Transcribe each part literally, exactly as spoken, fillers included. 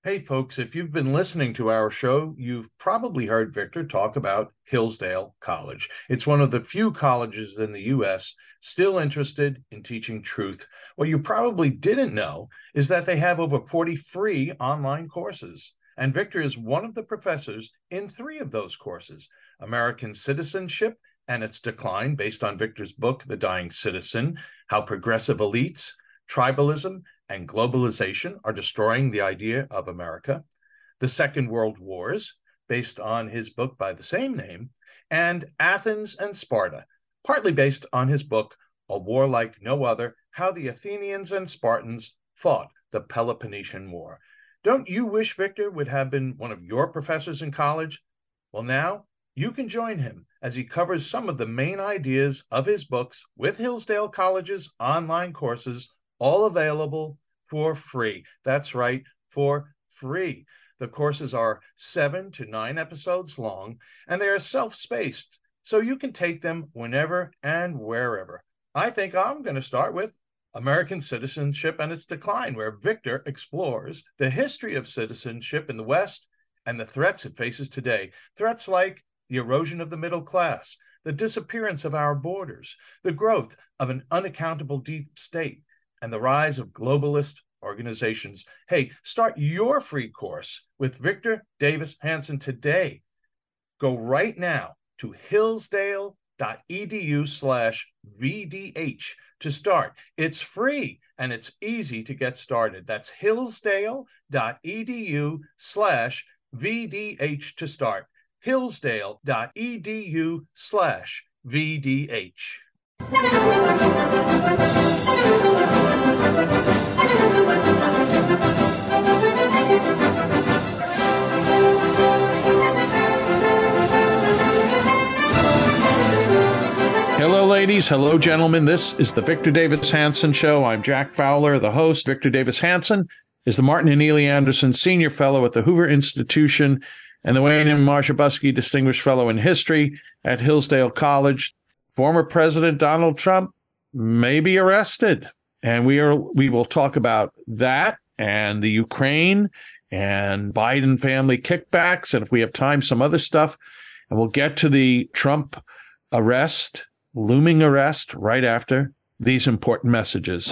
Hey, folks, if you've been listening to our show, you've probably heard Victor talk about Hillsdale College. It's one of the few colleges in the U S still interested in teaching truth. What you probably didn't know is that they have over forty free online courses. And Victor is one of the professors in three of those courses: American Citizenship and Its Decline, based on Victor's book, The Dying Citizen, How Progressive Elites, Tribalism, and Globalization Are Destroying the Idea of America, The Second World Wars, based on his book by the same name, and Athens and Sparta, partly based on his book, A War Like No Other, How the Athenians and Spartans Fought the Peloponnesian War. Don't you wish Victor would have been one of your professors in college? Well, now you can join him as he covers some of the main ideas of his books with Hillsdale College's online courses, all available for free. That's right, for free. The courses are seven to nine episodes long, and they are self-spaced, so you can take them whenever and wherever. I think I'm going to start with American Citizenship and Its Decline, where Victor explores the history of citizenship in the West and the threats it faces today. Threats like the erosion of the middle class, the disappearance of our borders, the growth of an unaccountable deep state, and the rise of globalist organizations. Hey, start your free course with Victor Davis Hanson today. Go right now to hillsdale.edu slash VDH to start. It's free and it's easy to get started. That's hillsdale.edu slash VDH to start. hillsdale.edu slash VDH. Hello, ladies. Hello, gentlemen. This is the Victor Davis Hanson Show. I'm Jack Fowler, the host. Victor Davis Hanson is the Martin and Neely Anderson Senior Fellow at the Hoover Institution and the Wayne and Marcia Buskey Distinguished Fellow in History at Hillsdale College. Former President Donald Trump may be arrested, and we are we will talk about that and the Ukraine and Biden family kickbacks, and if we have time, some other stuff. And we'll get to the Trump arrest, looming arrest, right after these important messages.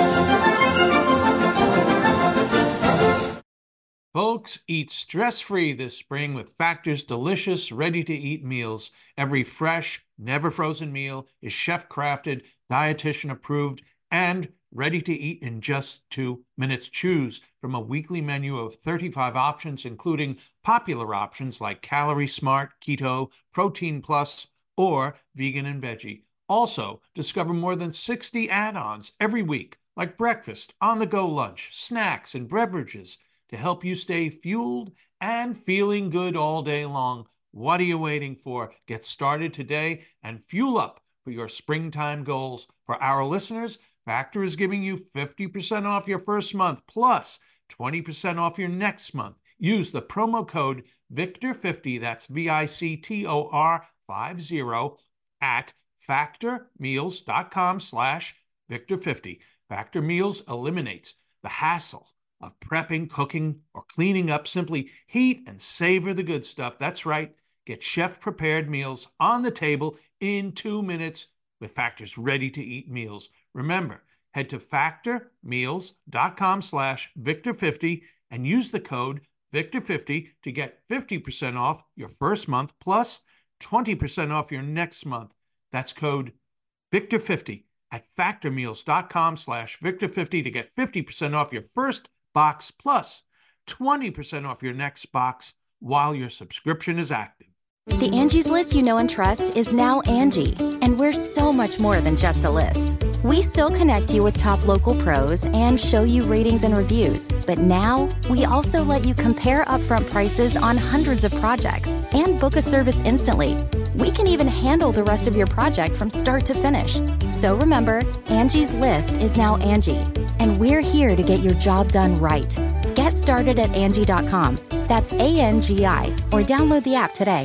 Folks, eat stress-free this spring with Factor's delicious, ready-to-eat meals. Every fresh, never-frozen meal is chef-crafted, dietitian-approved, and ready to eat in just two minutes. Choose from a weekly menu of thirty-five options, including popular options like Calorie Smart, Keto, Protein Plus, or Vegan and Veggie. Also, discover more than sixty add-ons every week, like breakfast, on-the-go lunch, snacks, and beverages, to help you stay fueled and feeling good all day long. What are you waiting for? Get started today and fuel up for your springtime goals. For our listeners, Factor is giving you fifty percent off your first month, plus twenty percent off your next month. Use the promo code Victor fifty, that's V I C T O R fifty, at factormeals.com slash Victor fifty. Factor Meals eliminates the hassle of prepping, cooking, or cleaning up. Simply heat and savor the good stuff. That's right. Get chef-prepared meals on the table in two minutes with Factor's ready-to-eat meals. Remember, head to factormeals.com slash Victor fifty and use the code Victor fifty to get fifty percent off your first month plus twenty percent off your next month. That's code Victor fifty at factormeals.com slash Victor fifty to get fifty percent off your first box plus twenty percent off your next box while your subscription is active. The Angie's List you know and trust is now Angie, and we're so much more than just a list. We still connect you with top local pros and show you ratings and reviews, but now we also let you compare upfront prices on hundreds of projects and book a service instantly. We can even handle the rest of your project from start to finish. So remember, Angie's List is now Angie, and we're here to get your job done right. Get started at Angie dot com. That's A N G I, or download the app today.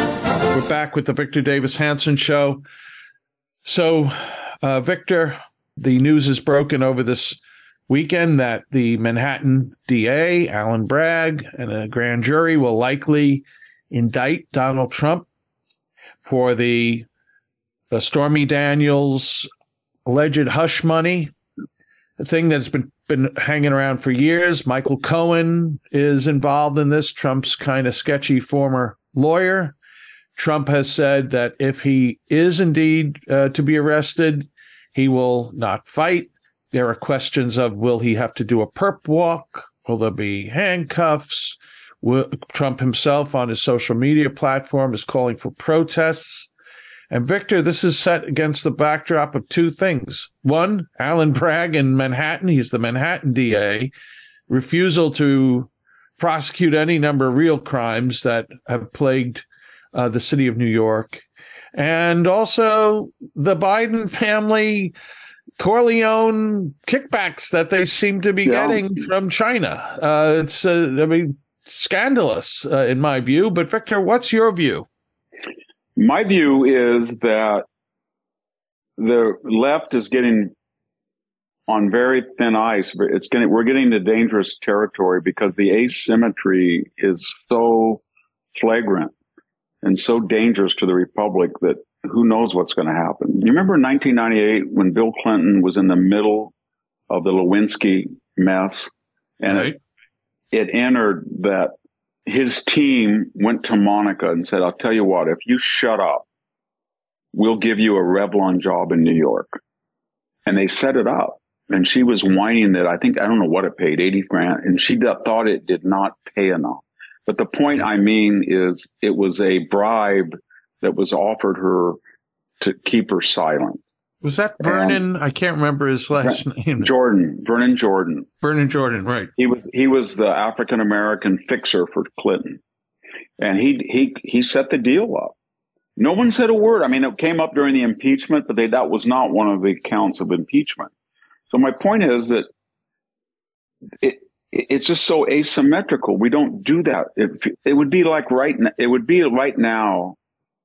We're back with the Victor Davis Hanson Show. So, uh, Victor, The news is broken over this weekend that the Manhattan D A, Alan Bragg, and a grand jury will likely indict Donald Trump for the, the Stormy Daniels alleged hush money, a thing that's been, been hanging around for years. Michael Cohen is involved in this, Trump's kind of sketchy former lawyer. Trump has said that if he is indeed uh, to be arrested, he will not fight. There are questions of, will he have to do a perp walk? Will there be handcuffs? Will, Trump himself on his social media platform is calling for protests. And Victor, this is set against the backdrop of two things. One, Alan Bragg in Manhattan, he's the Manhattan D A, refusal to prosecute any number of real crimes that have plagued uh, the city of New York. And also the Biden family Corleone kickbacks that they seem to be yeah. getting from China. Uh, it's, uh, I mean, scandalous uh, in my view. But Victor, what's your view? My view is that the left is getting on very thin ice. It's getting, we're getting to dangerous territory because the asymmetry is so flagrant and so dangerous to the republic that who knows what's going to happen. You remember in nineteen ninety-eight when Bill Clinton was in the middle of the Lewinsky mess, and right. it, it entered that his team went to Monica and said, I'll tell you what, if you shut up, we'll give you a Revlon job in New York. And they set it up. And she was whining that I think, I don't know what it paid, eighty grand. And she thought it did not pay enough. But the point I mean is it was a bribe that was offered her to keep her silent. Was that Vernon? And I can't remember his last name. Jordan, Vernon Jordan. Vernon Jordan, right. He was he was the African-American fixer for Clinton. And he he he set the deal up. No one said a word. I mean, it came up during the impeachment, but they, that was not one of the counts of impeachment. So my point is that it it's just so asymmetrical. We don't do that. It, it would be like right now, it would be right now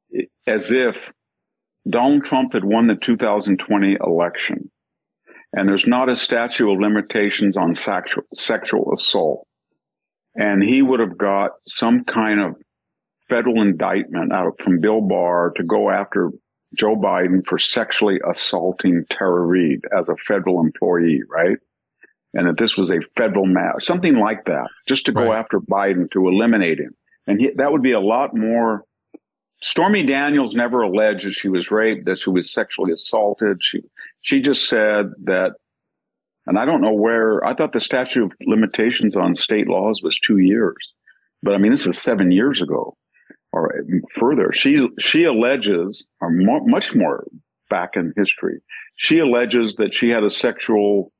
as if Donald Trump had won the two thousand twenty election and there's not a statute of limitations on sexual, sexual assault. And he would have got some kind of federal indictment out from Bill Barr to go after Joe Biden for sexually assaulting Tara Reid as a federal employee, right? And that this was a federal matter, something like that, just to go right. after Biden to eliminate him. And he, that would be a lot more. Stormy Daniels never alleged that she was raped, that she was sexually assaulted. She she just said that, and I don't know where, I thought the statute of limitations on state laws was two years. But I mean, this is seven years ago or further. She she alleges, or more, much more back in history, she alleges that she had a sexual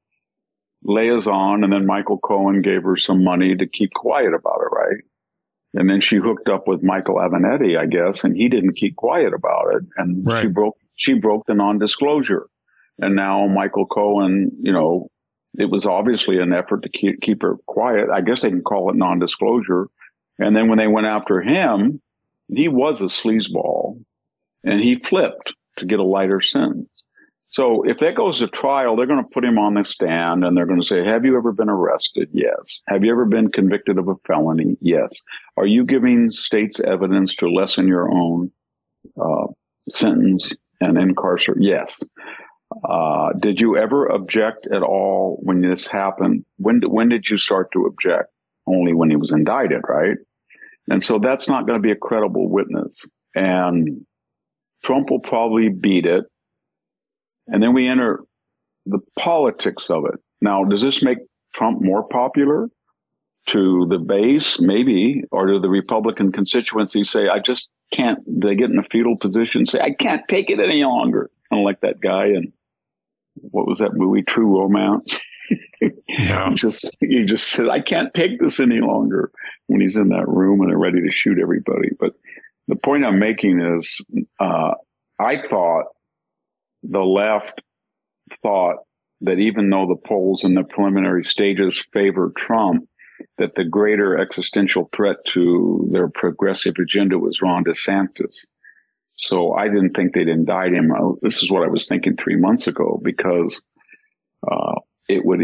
liaison and then Michael Cohen gave her some money to keep quiet about it, right? And then she hooked up with Michael Avenatti, I guess, and he didn't keep quiet about it. And right. she broke she broke the non-disclosure. And now Michael Cohen, you know, it was obviously an effort to keep, keep her quiet. I guess they can call it non-disclosure. And then when they went after him, he was a sleazeball, and he flipped to get a lighter sentence. So if that goes to trial, they're going to put him on the stand and they're going to say, have you ever been arrested? Yes. Have you ever been convicted of a felony? Yes. Are you giving state's evidence to lessen your own uh, sentence and incarcerate? Yes. Uh, did you ever object at all when this happened? When, when did you start to object? Only when he was indicted, right? And so that's not going to be a credible witness. And Trump will probably beat it. And then we enter the politics of it. Now, does this make Trump more popular to the base? Maybe. Or do the Republican constituency say, I just can't, they get in a fetal position, say, I can't take it any longer. Kind of like that guy in, what was that movie, True Romance? Yeah. he just he just said, I can't take this any longer when he's in that room and they're ready to shoot everybody. But the point I'm making is, uh, I thought the left thought that even though the polls in the preliminary stages favored Trump, that the greater existential threat to their progressive agenda was Ron DeSantis. So I didn't think they'd indict him. This is what I was thinking three months ago, because uh, it would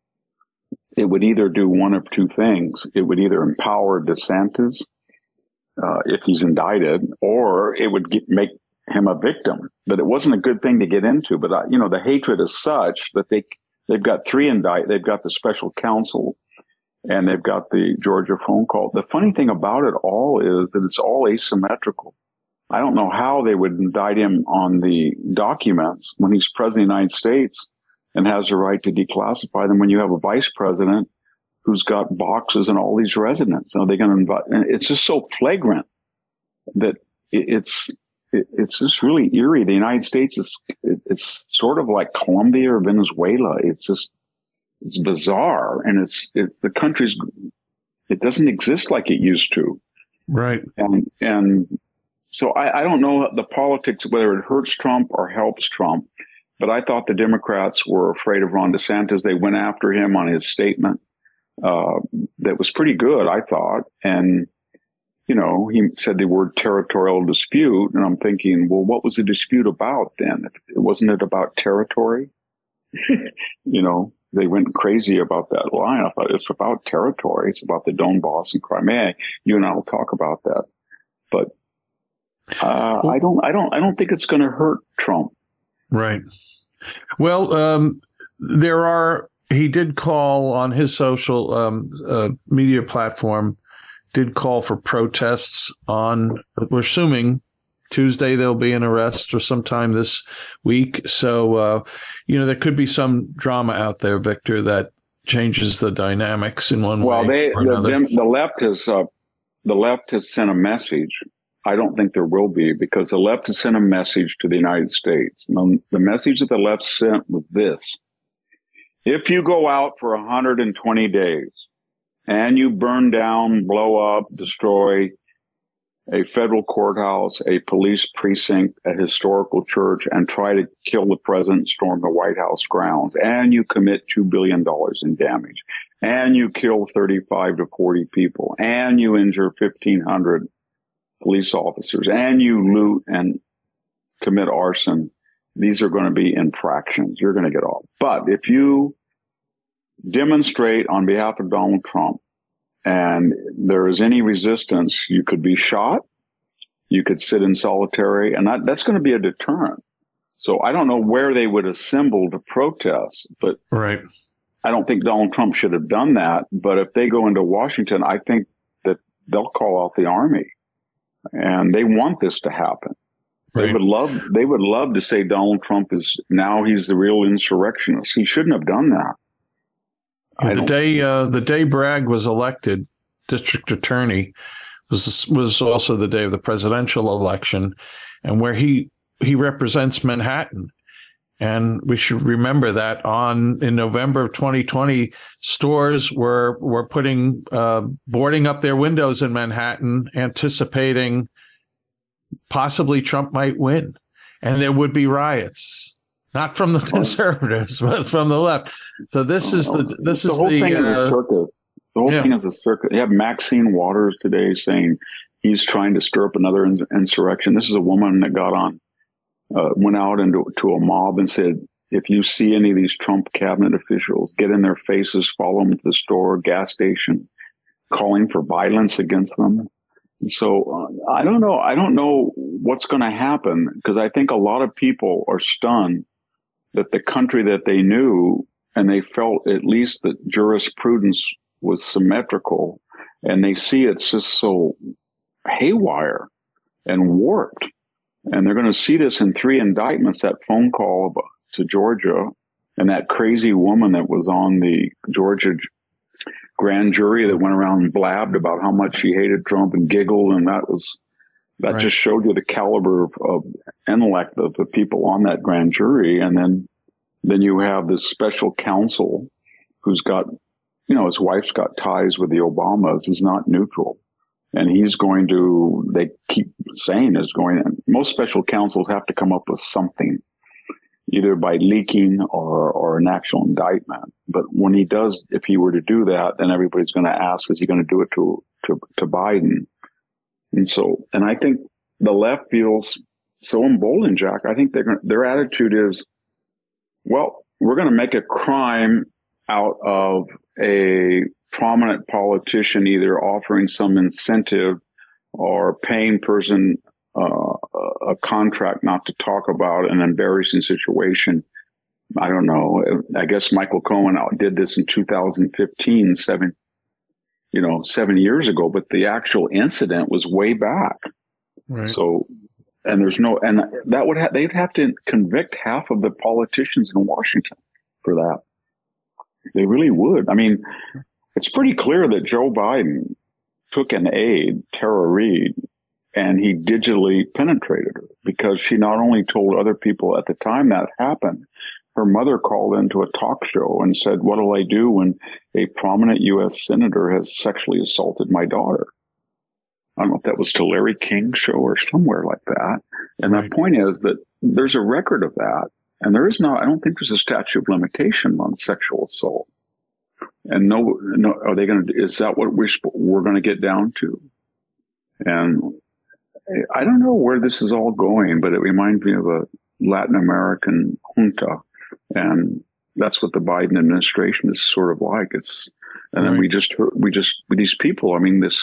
it would either do one of two things. It would either empower DeSantis uh, if he's indicted, or it would get, make him a victim. But it wasn't a good thing to get into. But uh, you know, the hatred is such that they they've got three indict. They've got the special counsel, and they've got the Georgia phone call. The funny thing about it all is that it's all asymmetrical. I don't know how they would indict him on the documents when he's president of the United States and has the right to declassify them when you have a vice president who's got boxes and all these residents. Are they going to invite? And it's just so flagrant that it's it, it's just really eerie. The United States is it, it's sort of like Colombia or Venezuela. It's just it's bizarre, and it's it's the country's it doesn't exist like it used to. Right. And and so I, I don't know the politics whether it hurts Trump or helps Trump. But I thought the Democrats were afraid of Ron DeSantis. They went after him on his statement. Uh, that was pretty good, I thought. And, you know, he said the word territorial dispute. And I'm thinking, well, what was the dispute about then? Wasn't it about territory? You know, they went crazy about that line. I thought it's about territory. It's about the Donbass and Crimea. You and I will talk about that. But uh, I don't, I don't, I don't think it's going to hurt Trump. Right. Well, um, there are, he did call on his social um, uh, media platform, did call for protests on, we're assuming Tuesday there'll be an arrest or sometime this week. So, uh, you know, there could be some drama out there, Victor, that changes the dynamics in one well, way they, or another. The, the left has, uh, the left has sent a message. I don't think there will be, because the left has sent a message to the United States. And the message that the left sent was this: if you go out for one hundred twenty days and you burn down, blow up, destroy a federal courthouse, a police precinct, a historical church, and try to kill the president, storm the White House grounds, and you commit two billion dollars in damage, and you kill thirty-five to forty people, and you injure fifteen hundred police officers, and you loot and commit arson, these are going to be infractions. You're going to get off. But if you demonstrate on behalf of Donald Trump and there is any resistance, you could be shot, you could sit in solitary, and that, that's going to be a deterrent. So I don't know where they would assemble to protest, but right. I don't think Donald Trump should have done that. But if they go into Washington, I think that they'll call out the army. And they want this to happen. Right. They would love, they would love to say Donald Trump is now he's the real insurrectionist. He shouldn't have done that. Yeah, the day, uh, the day Bragg was elected district attorney was, was also the day of the presidential election, and where he, he represents Manhattan. And we should remember that on in November of twenty twenty, stores were were putting uh, boarding up their windows in Manhattan, anticipating possibly Trump might win, and there would be riots, not from the conservatives, but from the left. So this is the this the is whole the thing uh, is a circus. The whole yeah. thing is a circus. You have Maxine Waters today saying he's trying to stir up another ins- insurrection. This is a woman that got on. Uh, went out into to a mob and said, if you see any of these Trump cabinet officials, get in their faces, follow them to the store, gas station, calling for violence against them. And so uh, I don't know. I don't know what's going to happen, because I think a lot of people are stunned that the country that they knew, and they felt at least that jurisprudence was symmetrical, and they see it's just so haywire and warped. And they're going to see this in three indictments, that phone call to Georgia and that crazy woman that was on the Georgia grand jury that went around and blabbed about how much she hated Trump and giggled. And that was, that right. just showed you the caliber of, of intellect of the people on that grand jury. And then, then you have this special counsel who's got, you know, his wife's got ties with the Obamas, who's not neutral. And he's going to, they keep saying is going, most special counsels have to come up with something, either by leaking or, or an actual indictment. But when he does, if he were to do that, then everybody's going to ask, is he going to do it to, to, to Biden? And so, and I think the left feels so emboldened, Jack. I think they're going, their attitude is, well, we're going to make a crime out of a prominent politician either offering some incentive or paying person uh, a contract not to talk about an embarrassing situation. I don't know. I guess Michael Cohen did this in two thousand fifteen, seven, you know, seven years ago, but the actual incident was way back. Right. So, and there's no, and that would have, they'd have to convict half of the politicians in Washington for that. They really would. I mean, it's pretty clear that Joe Biden took an aide, Tara Reid, and he digitally penetrated her because she not only told other people at the time that happened, her mother called into a talk show and said, "What'll I do when a prominent U S senator has sexually assaulted my daughter?" I don't know if that was to Larry King's show or somewhere like that. And Right. the point is that there's a record of that. And there is no, I don't think there's a statute of limitation on sexual assault. And no, no, are they going to, is that what we're, we're going to get down to? And I don't know where this is all going, but it reminds me of a Latin American junta. And that's what the Biden administration is sort of like. It's, and then Right. we just heard, we just, these people, I mean, this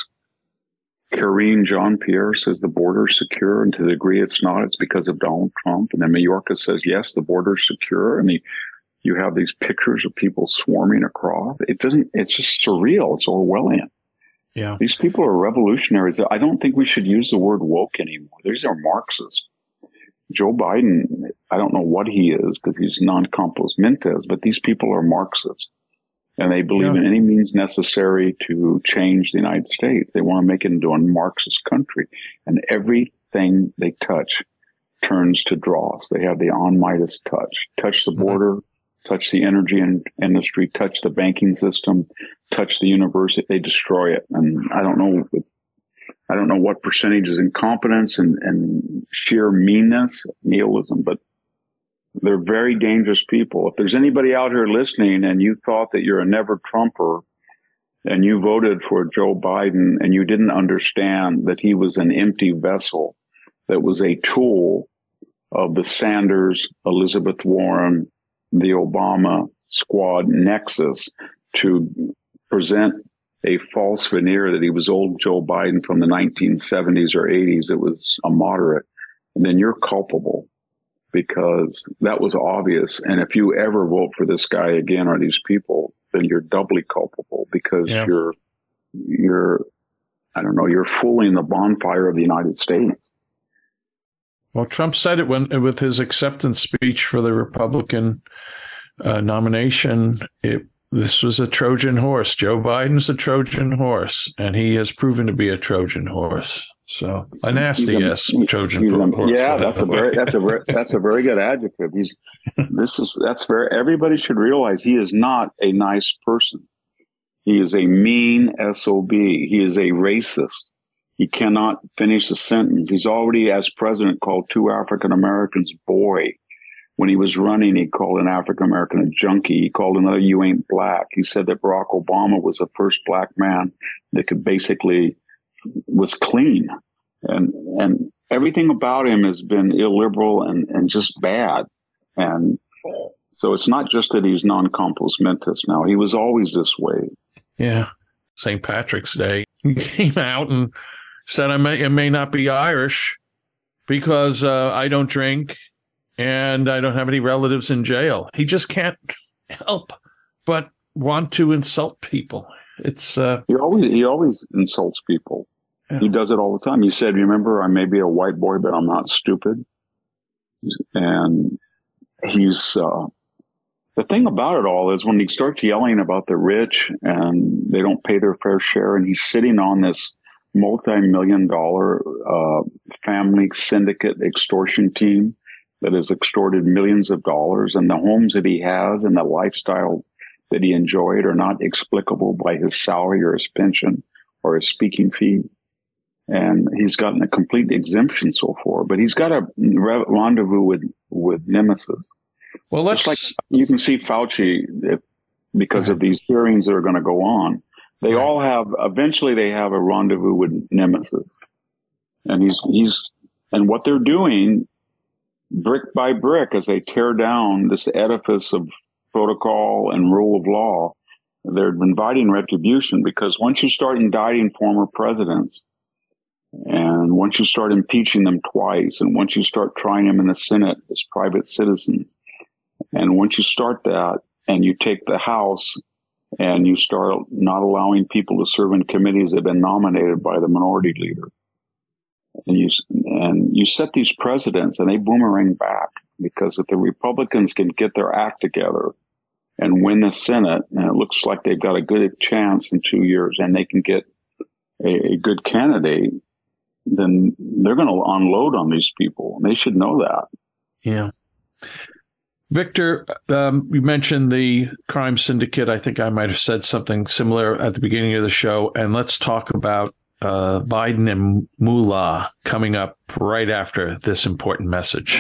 Karine Jean-Pierre says the border's secure, and to the degree it's not, it's because of Donald Trump. And then Mayorkas says, yes, the border's secure. And the, you have these pictures of people swarming across. It doesn't, it's just surreal. It's Orwellian. Yeah. These people are revolutionaries. I don't think we should use the word woke anymore. These are Marxists. Joe Biden, I don't know what he is because he's non-compos mentis, but these people are Marxists. And they believe Yeah. in any means necessary to change the United States. They want to make it into a Marxist country. And everything they touch turns to dross. They have the on Midas touch. Touch the border, mm-hmm. touch the energy in- industry, touch the banking system, touch the university. They destroy it. And I don't know. It's, I don't know what percentage is incompetence and, and sheer meanness, nihilism, but they're very dangerous people. If there's anybody out here listening and you thought that you're a never Trumper and you voted for Joe Biden and you didn't understand that he was an empty vessel that was a tool of the Sanders, Elizabeth Warren, the Obama squad nexus to present a false veneer that he was old Joe Biden from the nineteen seventies or eighties. It was a moderate. And then you're culpable because that was obvious. And if you ever vote for this guy again or these people, then you're doubly culpable because yeah. you're, you're, I don't know, you're fooling the bonfire of the United States. Well, Trump said it when with his acceptance speech for the Republican uh, nomination. It, this was a Trojan horse. Joe Biden's a Trojan horse, and he has proven to be a Trojan horse. So a nasty a, ass Trojan horse. Yeah, that's a very that's a very that's a very good adjective. He's this is that's very everybody should realize he is not a nice person. He is a mean S O B. He is a racist. He cannot finish a sentence. He's already, as president, called two African Americans boy. When he was running, he called an African American a junkie. He called another, "You ain't black." He said that Barack Obama was the first black man that could basically was clean. And and everything about him has been illiberal and, and just bad. And so it's not just that he's non-compos mentis now. He was always this way. Yeah. Saint Patrick's Day, he came out and said, I may, I may not be Irish because uh, I don't drink and I don't have any relatives in jail. He just can't help but want to insult people. It's uh, he always he always insults people. Yeah. He does it all the time. He said, "Remember, I may be a white boy, but I'm not stupid." And he's uh, the thing about it all is when he starts yelling about the rich and they don't pay their fair share, and he's sitting on this multi-million dollar uh, family syndicate extortion team that has extorted millions of dollars, and the homes that he has and the lifestyle that he enjoyed are not explicable by his salary or his pension or his speaking fee. And he's gotten a complete exemption so far, but he's got a re- rendezvous with, with nemesis. Well, let's Just like you can see Fauci, if, because of these hearings that are going to go on, they right. all have, eventually they have a rendezvous with nemesis. And he's, he's, and what they're doing brick by brick as they tear down this edifice of protocol and rule of law, they're inviting retribution, because once you start indicting former presidents, and once you start impeaching them twice, and once you start trying them in the Senate as private citizens, and once you start that and you take the House and you start not allowing people to serve in committees that have been nominated by the minority leader, and you and you set these precedents, and they boomerang back, because if the Republicans can get their act together and win the Senate, and it looks like they've got a good chance in two years, and they can get a, a good candidate, then they're going to unload on these people. They should know that. Yeah. Victor, um, you mentioned the crime syndicate. I think I might have said something similar at the beginning of the show. And let's talk about uh, Biden and Moolah coming up right after this important message.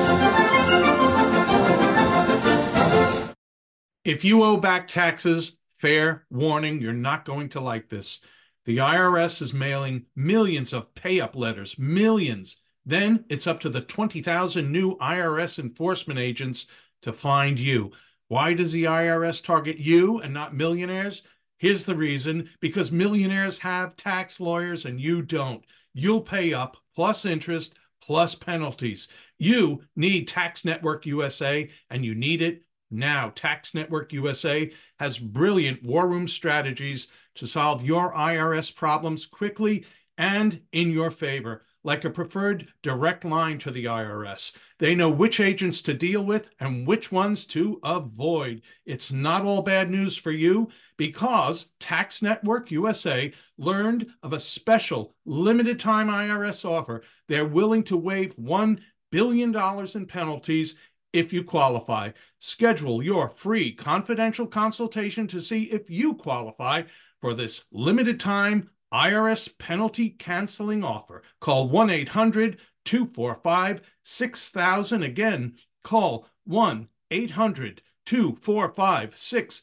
If you owe back taxes, fair warning, you're not going to like this. The I R S is mailing millions of pay-up letters, millions. Then it's up to the twenty thousand new I R S enforcement agents to find you. Why does the I R S target you and not millionaires? Here's the reason: because millionaires have tax lawyers and you don't. You'll pay up, plus interest, plus penalties. You need Tax Network U S A, and you need it now. Tax Network U S A has brilliant war room strategies to solve your I R S problems quickly and in your favor, like a preferred direct line to the I R S. They know which agents to deal with and which ones to avoid. It's not all bad news for you, because Tax Network U S A learned of a special limited time I R S offer. They're willing to waive one billion dollars in penalties if you qualify. Schedule your free confidential consultation to see if you qualify for this limited time I R S penalty canceling offer. Call one eight hundred two four five six thousand. Again, call one eight hundred two four five six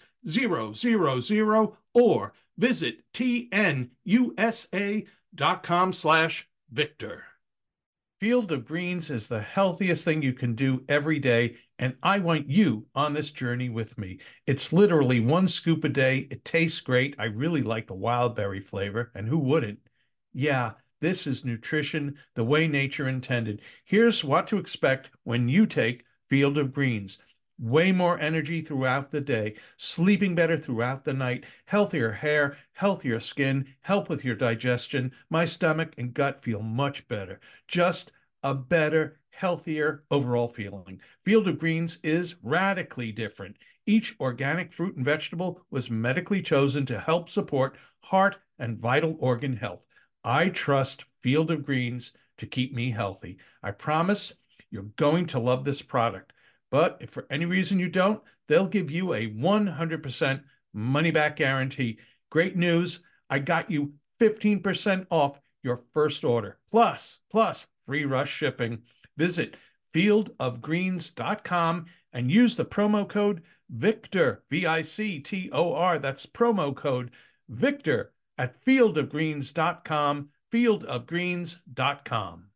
thousand or visit T N U S A dot com slash Victor. Field of Greens is the healthiest thing you can do every day, and I want you on this journey with me. It's literally one scoop a day. It tastes great. I really like the wild berry flavor, and who wouldn't? Yeah, this is nutrition the way nature intended. Here's what to expect when you take Field of Greens. Way more energy throughout the day, sleeping better throughout the night, healthier hair, healthier skin, help with your digestion. My stomach and gut feel much better. Just a better, healthier overall feeling. Field of Greens is radically different. Each organic fruit and vegetable was medically chosen to help support heart and vital organ health. I trust Field of Greens to keep me healthy. I promise you're going to love this product. But if for any reason you don't, they'll give you a one hundred percent money-back guarantee. Great news, I got you fifteen percent off your first order. Plus, plus free rush shipping. Visit field of greens dot com and use the promo code VICTOR, V I C T O R. That's promo code VICTOR at field of greens dot com, field of greens dot com.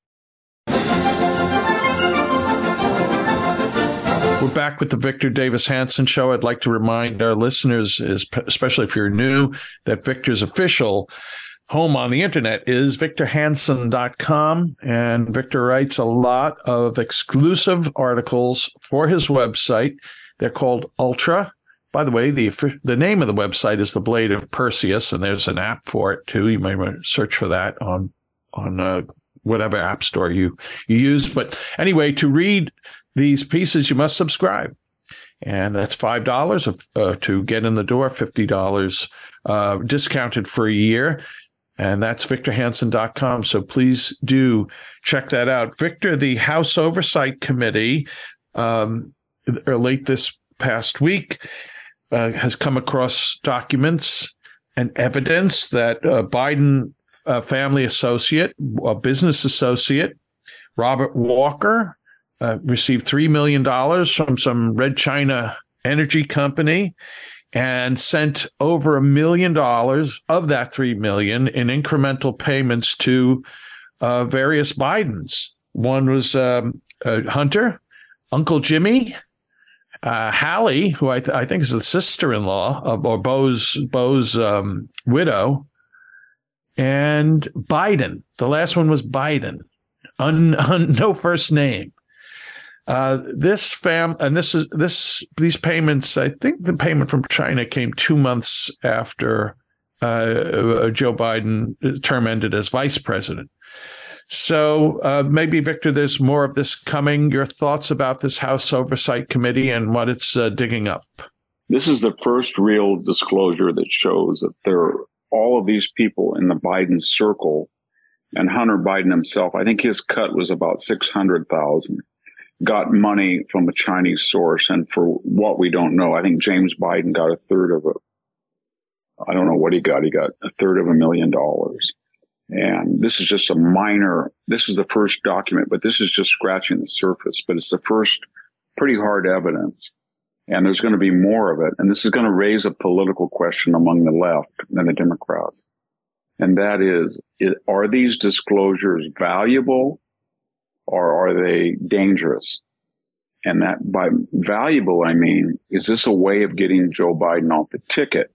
We're back with the Victor Davis Hanson Show. I'd like to remind our listeners, especially if you're new, that Victor's official home on the internet is victor hanson dot com, and Victor writes a lot of exclusive articles for his website. They're called Ultra. By the way, the the name of the website is The Blade of Perseus, and there's an app for it too. You may want to search for that on on uh, whatever app store you you use. But anyway, to read these pieces, you must subscribe. And that's five dollars uh, to get in the door, fifty dollars uh, discounted for a year. And that's victor hanson dot com. So please do check that out. Victor, the House Oversight Committee, um, late this past week, uh, has come across documents and evidence that uh, Biden uh, family associate, a business associate, Robert Walker, Uh, received three million dollars from some Red China energy company and sent over a million dollars of that three million dollars in incremental payments to uh, various Bidens. One was um, uh, Hunter, Uncle Jimmy, uh, Hallie, who I, th- I think is the sister-in-law of or Bo's Bo's um, widow, and Biden. The last one was Biden, un, un, no first name. Uh, this fam and this is this these payments. I think the payment from China came two months after uh, Joe Biden term ended as vice president. So uh, maybe, Victor, there's more of this coming. Your thoughts about this House Oversight Committee and what it's uh, digging up? This is the first real disclosure that shows that there are all of these people in the Biden circle, and Hunter Biden himself. I think his cut was about six hundred thousand. Got money from a Chinese source, and for what we don't know, I think James Biden got a third of it. I don't know what he got. He got a third of a million dollars. And this is just a minor, this is the first document, but this is just scratching the surface. But it's the first pretty hard evidence. And there's going to be more of it. And this is going to raise a political question among the left and the Democrats. And that is, are these disclosures valuable? Or are they dangerous? And that by valuable, I mean, is this a way of getting Joe Biden off the ticket?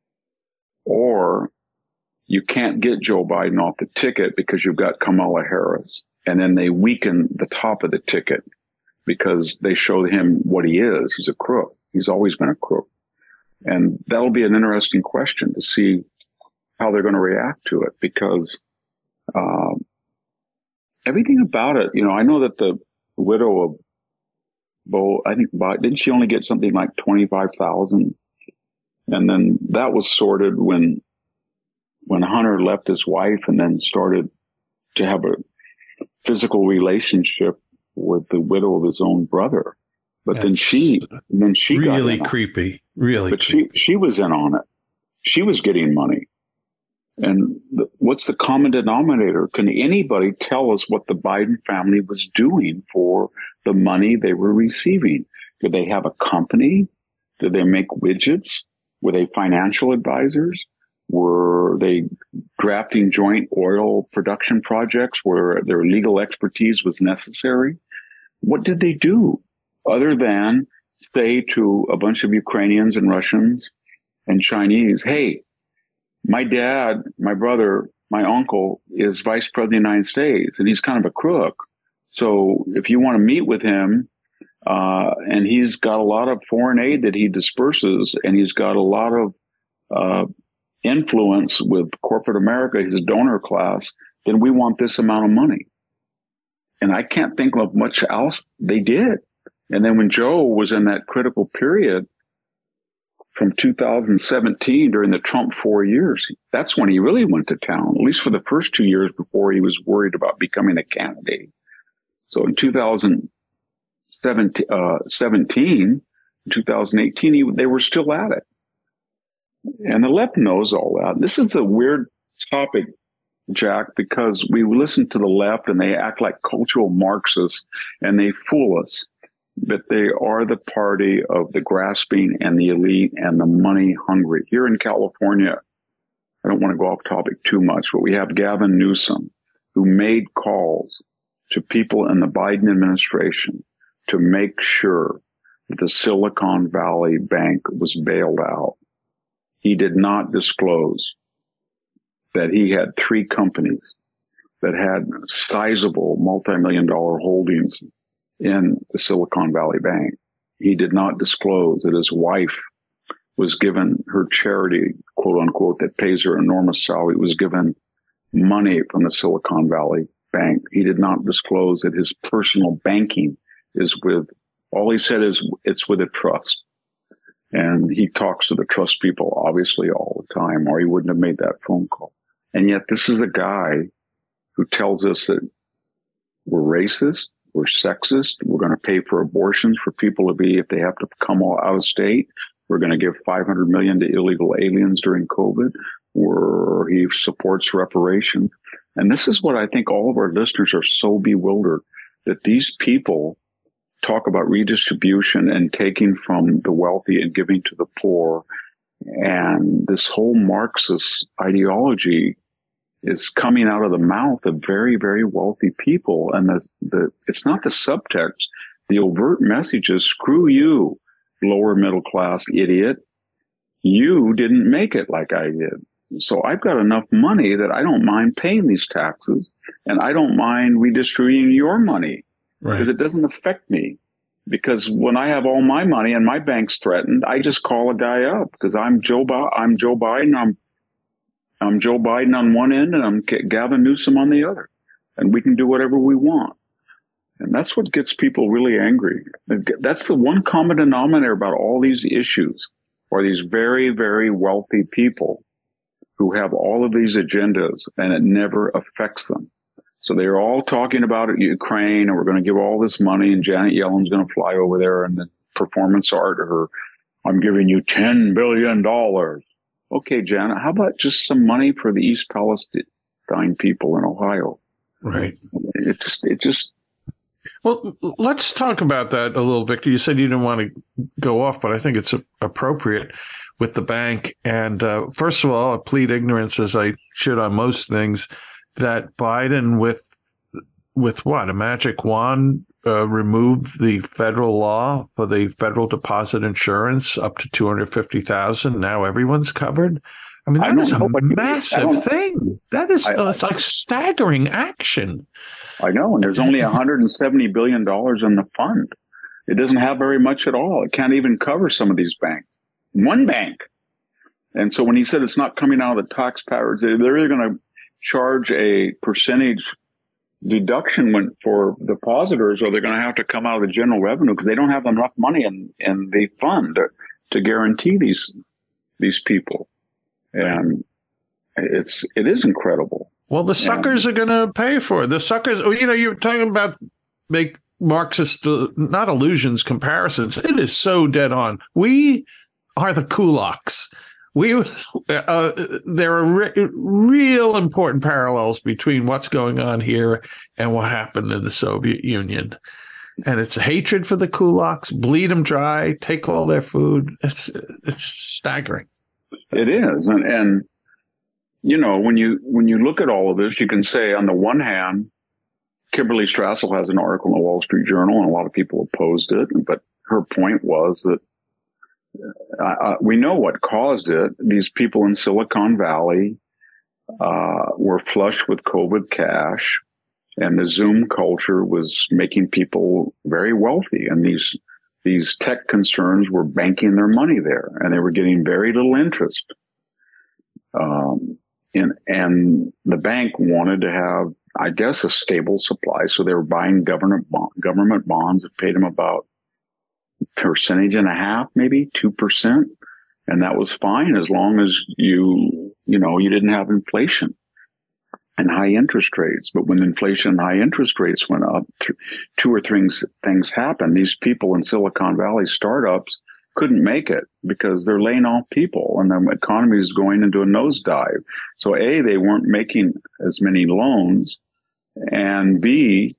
Or you can't get Joe Biden off the ticket because you've got Kamala Harris. And then they weaken the top of the ticket because they show him what he is. He's a crook. He's always been a crook. And that'll be an interesting question to see how they're going to react to it, because um, everything about it, you know, I know that the widow of Bo, I think, didn't she only get something like twenty-five thousand? And then that was sorted when, when Hunter left his wife and then started to have a physical relationship with the widow of his own brother. But That's then she, then she got really creepy, really. But creepy. she, she was in on it. She was getting money. And the, what's the common denominator? Can anybody tell us what the Biden family was doing for the money they were receiving? Did they have a company? Did they make widgets? Were they financial advisors? Were they drafting joint oil production projects where their legal expertise was necessary? What did they do other than say to a bunch of Ukrainians and Russians and Chinese, hey, my dad, my brother, my uncle is vice president of the United States, and he's kind of a crook. So if you want to meet with him, uh, and he's got a lot of foreign aid that he disperses, and he's got a lot of uh, influence with corporate America, he's a donor class, then we want this amount of money. And I can't think of much else they did. And then when Joe was in that critical period, from two thousand seventeen, during the Trump four years, that's when he really went to town, at least for the first two years before he was worried about becoming a candidate. So in two thousand seventeen, two thousand eighteen, he, they were still at it. And the left knows all that. This is a weird topic, Jack, because we listen to the left and they act like cultural Marxists and they fool us. But they are the party of the grasping and the elite and the money hungry. Here in California, I don't want to go off topic too much, but we have Gavin Newsom, who made calls to people in the Biden administration to make sure that the Silicon Valley Bank was bailed out. He did not disclose that he had three companies that had sizable multi-million dollar holdings in the Silicon Valley Bank. He did not disclose that his wife was given her charity, quote unquote, that pays her enormous salary, was given money from the Silicon Valley Bank. He did not disclose that his personal banking is with, all he said is it's with a trust. And he talks to the trust people, obviously, all the time, or he wouldn't have made that phone call. And yet this is a guy who tells us that we're racist, we're sexist, we're going to pay for abortions for people to be, if they have to come all out of state, we're going to give five hundred million dollars to illegal aliens during COVID, or he supports reparation. And this is what I think all of our listeners are so bewildered, that these people talk about redistribution and taking from the wealthy and giving to the poor. And this whole Marxist ideology is coming out of the mouth of very, very wealthy people. And the, the, it's not the subtext. The overt message is, screw you. lower middle class idiot. You didn't make it like I did. So I've got enough money that I don't mind paying these taxes, and I don't mind redistributing your money because right. it doesn't affect me. Because when I have all my money and my bank's threatened, I just call a guy up because I'm Joe. Bi- I'm Joe Biden. I'm I'm Joe Biden on one end, and I'm Gavin Newsom on the other, and we can do whatever we want. And that's what gets people really angry. That's the one common denominator about all these issues, are these very, very wealthy people who have all of these agendas, and it never affects them. So they're all talking about it, Ukraine, and we're going to give all this money, and Janet Yellen's going to fly over there and the performance art of her, I'm giving you ten billion dollars. Okay, Janet, how about just some money for the East Palestine people in Ohio? Right. It just, it just. Well, let's talk about that a little, Victor. You said you didn't want to go off, but I think it's appropriate with the bank. And uh, first of all, I plead ignorance, as I should on most things, that Biden, with with what, a magic wand, uh, removed the federal law for the federal deposit insurance up to two hundred fifty thousand dollars. Now everyone's covered. I mean, that I is a massive thing. That is I, uh, it's like staggering action. I know, and there's only one hundred seventy billion dollars in the fund. It doesn't have very much at all. It can't even cover some of these banks. One bank. And so when he said it's not coming out of the taxpayers, they're either going to charge a percentage deduction when, for depositors, or they're going to have to come out of the general revenue because they don't have enough money in, in the fund to, to guarantee these these people. And it's it is incredible. Well, the suckers and, are going to pay for it. The suckers, you know, you're talking about make Marxist, uh, not illusions, comparisons. It is so dead on. We are the kulaks. We, uh, there are re- real important parallels between what's going on here and what happened in the Soviet Union. And it's hatred for the kulaks, bleed them dry, take all their food. It's it's staggering. It is. And, and you know, when you when you look at all of this, you can say, on the one hand, Kimberly Strassel has an article in the Wall Street Journal, and a lot of people opposed it. But her point was that uh, we know what caused it. These people in Silicon Valley uh, were flush with COVID cash, and the Zoom culture was making people very wealthy. And these these tech concerns were banking their money there, and they were getting very little interest. Um, and, and the bank wanted to have, I guess, a stable supply. So they were buying government bond, government bonds that paid them about a percentage and a half, maybe two percent. And that was fine as long as you, you know, you didn't have inflation and high interest rates. But when inflation and high interest rates went up, th- two or three things, things happened. These people in Silicon Valley startups couldn't make it because they're laying off people and the economy is going into a nosedive. So A, they weren't making as many loans, and B,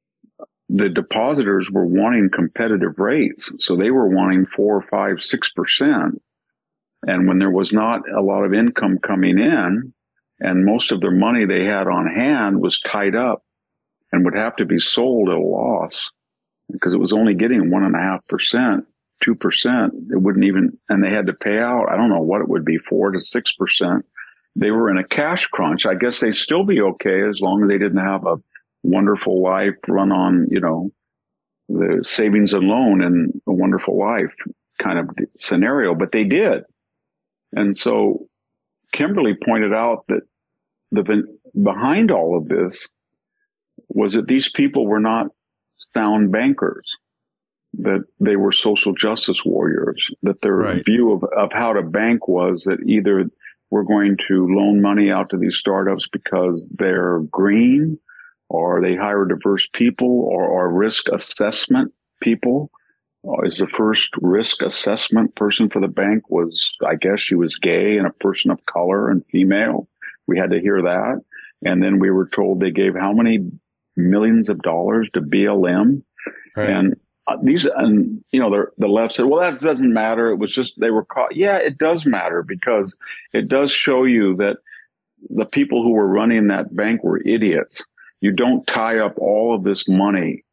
the depositors were wanting competitive rates. So they were wanting four, five, six percent. And when there was not a lot of income coming in, and most of their money they had on hand was tied up and would have to be sold at a loss because it was only getting one and a half percent. two percent, it wouldn't even, and they had to pay out, I don't know what it would be, four to six percent. They were in a cash crunch. I guess they'd still be okay as long as they didn't have a wonderful life run on, you know, the savings and loan and a wonderful life kind of scenario, but they did. And so Kimberly pointed out that the behind all of this was that these people were not sound bankers, that they were social justice warriors, that their right. view of, of how to bank was that either we're going to loan money out to these startups because they're green, or they hire diverse people, or, or risk assessment people. Uh, is the first risk assessment person for the bank was, I guess she was gay and a person of color and female. We had to hear that. And then we were told they gave how many millions of dollars to B L M. Right. And Uh, these, and you know, the, the left said, well, that doesn't matter. It was just, they were caught. Yeah, it does matter because it does show you that the people who were running that bank were idiots. You don't tie up all of this money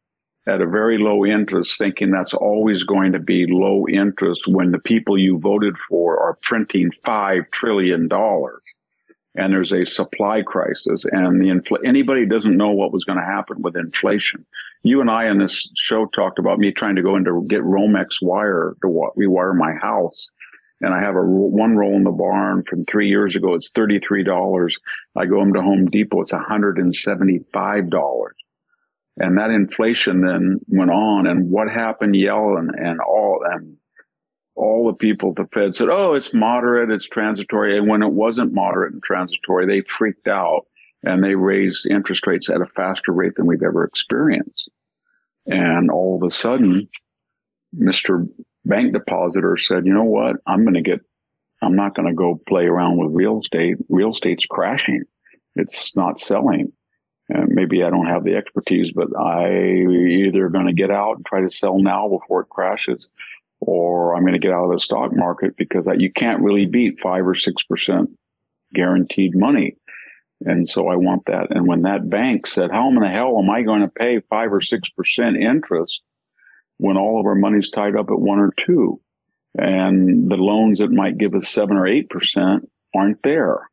at a very low interest, thinking that's always going to be low interest when the people you voted for are printing five trillion dollars and there's a supply crisis, and the infl- anybody doesn't know what was going to happen with inflation. You and I in this show talked about me trying to go in to get Romex wire to rewire my house. And I have a one roll in the barn from three years ago. It's thirty-three dollars. I go into Home Depot. It's one hundred seventy-five dollars. And that inflation then went on. And what happened? Yellen and all and all the people at the Fed said, oh, it's moderate, it's transitory. And when it wasn't moderate and transitory, they freaked out and they raised interest rates at a faster rate than we've ever experienced. And all of a sudden, Mister Bank Depositor said, you know what? I'm going to get, I'm not going to go play around with real estate. Real estate's crashing. It's not selling. And maybe I don't have the expertise, but I either going to get out and try to sell now before it crashes, or I'm going to get out of the stock market because I, you can't really beat five or six percent guaranteed money. And so I want that. And when that bank said, how in the hell am I going to pay five or six percent interest when all of our money's tied up at one or two, and the loans that might give us seven or eight percent aren't there?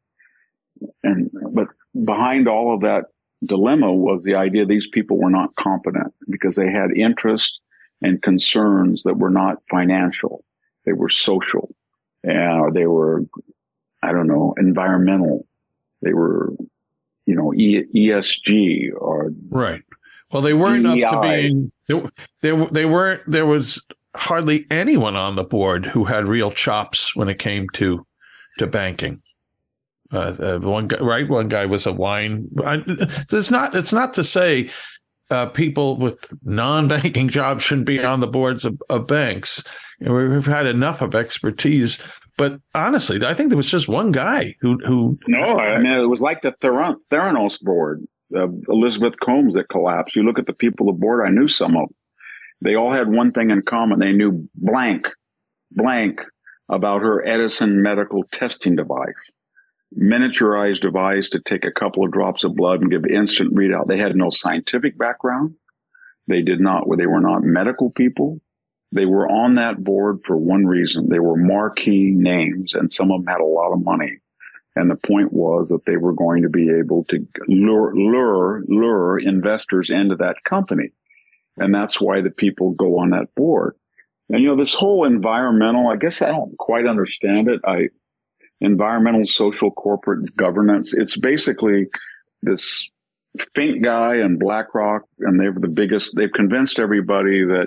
And but behind all of that dilemma was the idea these people were not competent because they had interests and concerns that were not financial. They were social, and or they were, I don't know, environmental. They were, you know, e- ESG or right. Well, they weren't D E I. up to being. They, they they weren't. There was hardly anyone on the board who had real chops when it came to to banking. Uh, uh, one guy, right? One guy was a wine. I, it's not. It's not to say uh, people with non-banking jobs shouldn't be on the boards of, of banks. You know, we've had enough of expertise. But honestly, I think there was just one guy who who. No, I mean it was like the Theran- Theranos board, uh, Elizabeth Combs that collapsed. You look at the people aboard. I knew some of them. They all had one thing in common. They knew blank, blank about her Edison medical testing device. Miniaturized device to take a couple of drops of blood and give instant readout. They had no scientific background. They did not, they were not medical people. They were on that board for one reason. They were marquee names, and some of them had a lot of money. And the point was that they were going to be able to lure, lure, lure investors into that company. And that's why the people go on that board. And, you know, this whole environmental, I guess I don't quite understand it. I, environmental, social, corporate governance. It's basically this Fink guy and BlackRock, and they were the biggest. They've convinced everybody that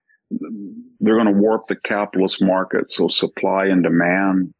they're going to warp the capitalist market. So supply and demand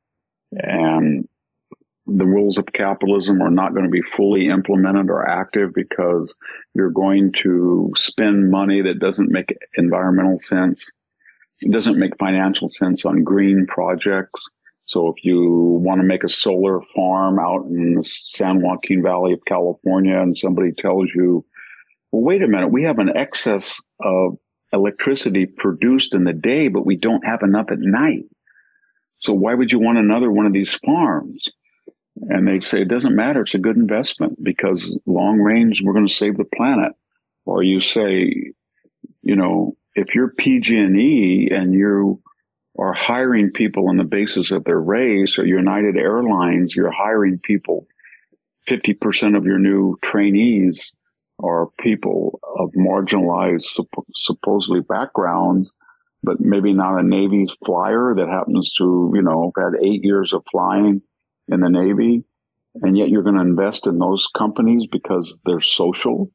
and the rules of capitalism are not going to be fully implemented or active because you're going to spend money that doesn't make environmental sense. It doesn't make financial sense on green projects. So if you want to make a solar farm out in the San Joaquin Valley of California and somebody tells you, well, wait a minute, we have an excess of electricity produced in the day, but we don't have enough at night. So why would you want another one of these farms? And they say, it doesn't matter. It's a good investment because long range, we're going to save the planet. Or you say, you know, if you're P G and E and you are hiring people on the basis of their race, or United Airlines, you're hiring people, fifty percent of your new trainees are people of marginalized, supp- supposedly backgrounds, but maybe not a Navy flyer that happens to, you know, have had eight years of flying in the Navy. And yet you're going to invest in those companies because they're social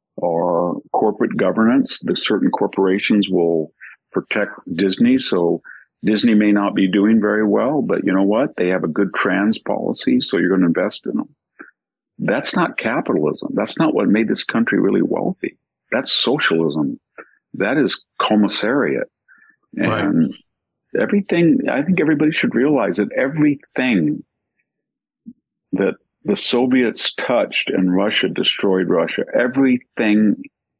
or corporate governance. The certain corporations will protect Disney. So Disney may not be doing very well, but you know what? They have a good trans policy, so you're going to invest in them. That's not capitalism. That's not what made this country really wealthy. That's socialism. That is commissariat. And right. everything, I think everybody should realize that everything that the Soviets touched and Russia destroyed Russia, everything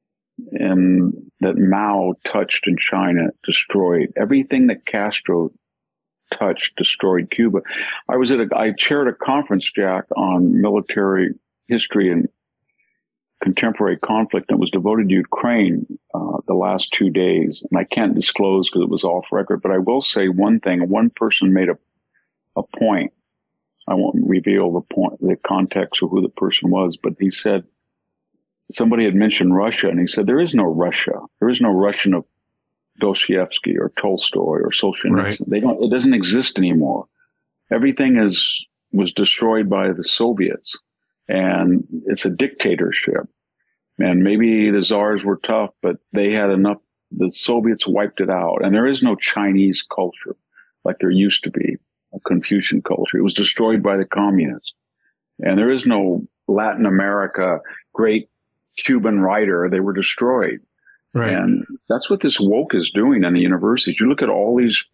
in, that Mao touched in China destroyed, everything that Castro touched destroyed Cuba. I was at a, I chaired a conference, Jack, on military history and contemporary conflict that was devoted to Ukraine uh, the last two days. And I can't disclose because it was off record, but I will say one thing. One person made a, a point. I won't reveal the point, the context of who the person was, but he said, somebody had mentioned Russia, and he said, there is no Russia. There is no Russian of Dostoevsky or Tolstoy or Solzhenitsyn. Right. They don't, it doesn't exist anymore. Everything is, was destroyed by the Soviets, and it's a dictatorship. And maybe the czars were tough, but they had enough. The Soviets wiped it out. And there is no Chinese culture like there used to be, a Confucian culture. It was destroyed by the communists. And there is no Latin America, great Cuban writer. They were destroyed. Right. And that's what this woke is doing in the universities. You look at all these,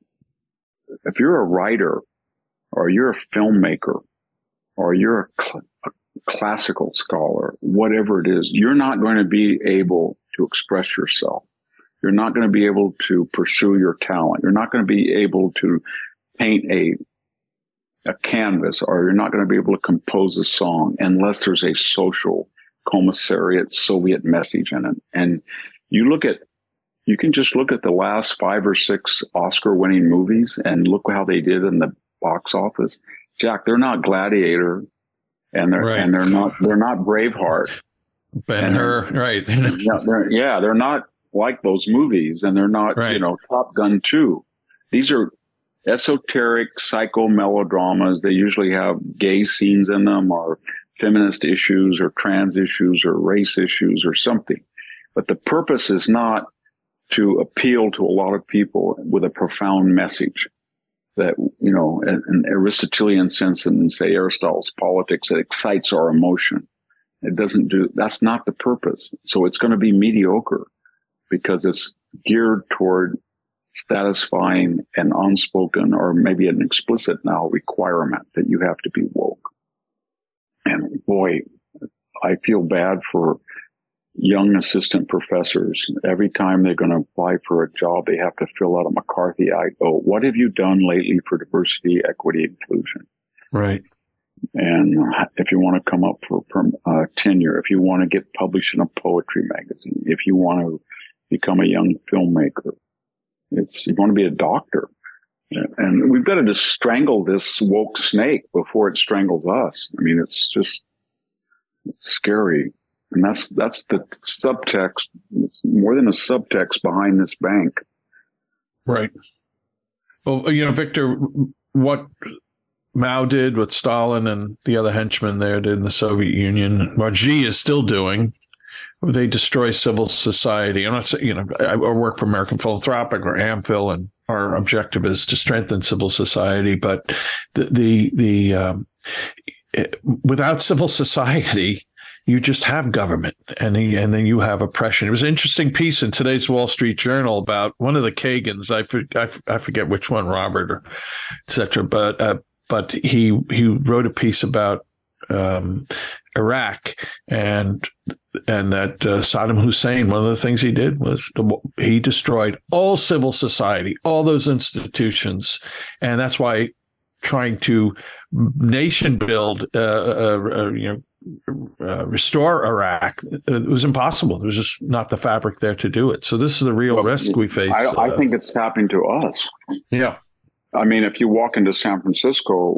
if you're a writer or you're a filmmaker or you're a, cl- a classical scholar, whatever it is, you're not going to be able to express yourself. You're not going to be able to pursue your talent. You're not going to be able to paint a a canvas, or you're not going to be able to compose a song unless there's a social commissariat Soviet message in it. And you look at, you can just look at the last five or six Oscar winning movies and look how they did in the box office. Jack, they're not Gladiator, and they're, right. and they're not, they're not Braveheart. Ben-Hur, right. yeah, they're, yeah, they're not like those movies, and they're not, right. you know, Top Gun two. These are esoteric psycho melodramas. They usually have gay scenes in them, or feminist issues, or trans issues, or race issues, or something. But the purpose is not to appeal to a lot of people with a profound message that, you know, in an Aristotelian sense, and say Aristotle's politics, that excites our emotion. It doesn't do, that's not the purpose. So it's going to be mediocre because it's geared toward satisfying an unspoken, or maybe an explicit now, requirement that you have to be woke. And boy, I feel bad for young assistant professors. Every time they're going to apply for a job, they have to fill out a McCarthy Act. Oh, what have you done lately for diversity, equity, inclusion? Right. And if you want to come up for uh, tenure, if you want to get published in a poetry magazine, if you want to become a young filmmaker, it's, you want to be a doctor. And we've got to just strangle this woke snake before it strangles us. I mean, it's just, it's scary. And that's, that's the subtext. It's more than a subtext behind this bank. Right. Well, you know, Victor, what Mao did, what Stalin and the other henchmen there did in the Soviet Union, what Xi is still doing, they destroy civil society. I'm not saying, you know, I work for American Philanthropic or AmPhil, and our objective is to strengthen civil society. But the, the, the, um, it, without civil society, you just have government, and and then you have oppression. It was an interesting piece in today's Wall Street Journal about one of the Kagans. I, I, I forget which one, Robert or et cetera. But, uh, but he, he wrote a piece about, um, Iraq, and and that uh, Saddam Hussein, one of the things he did was the, he destroyed all civil society, all those institutions, and that's why trying to nation build, uh, uh, uh, you know, uh, restore Iraq, it was impossible. There's just not the fabric there to do it. So this is the real well, risk we face. I, I uh, think it's happening to us. Yeah, I mean, if you walk into San Francisco,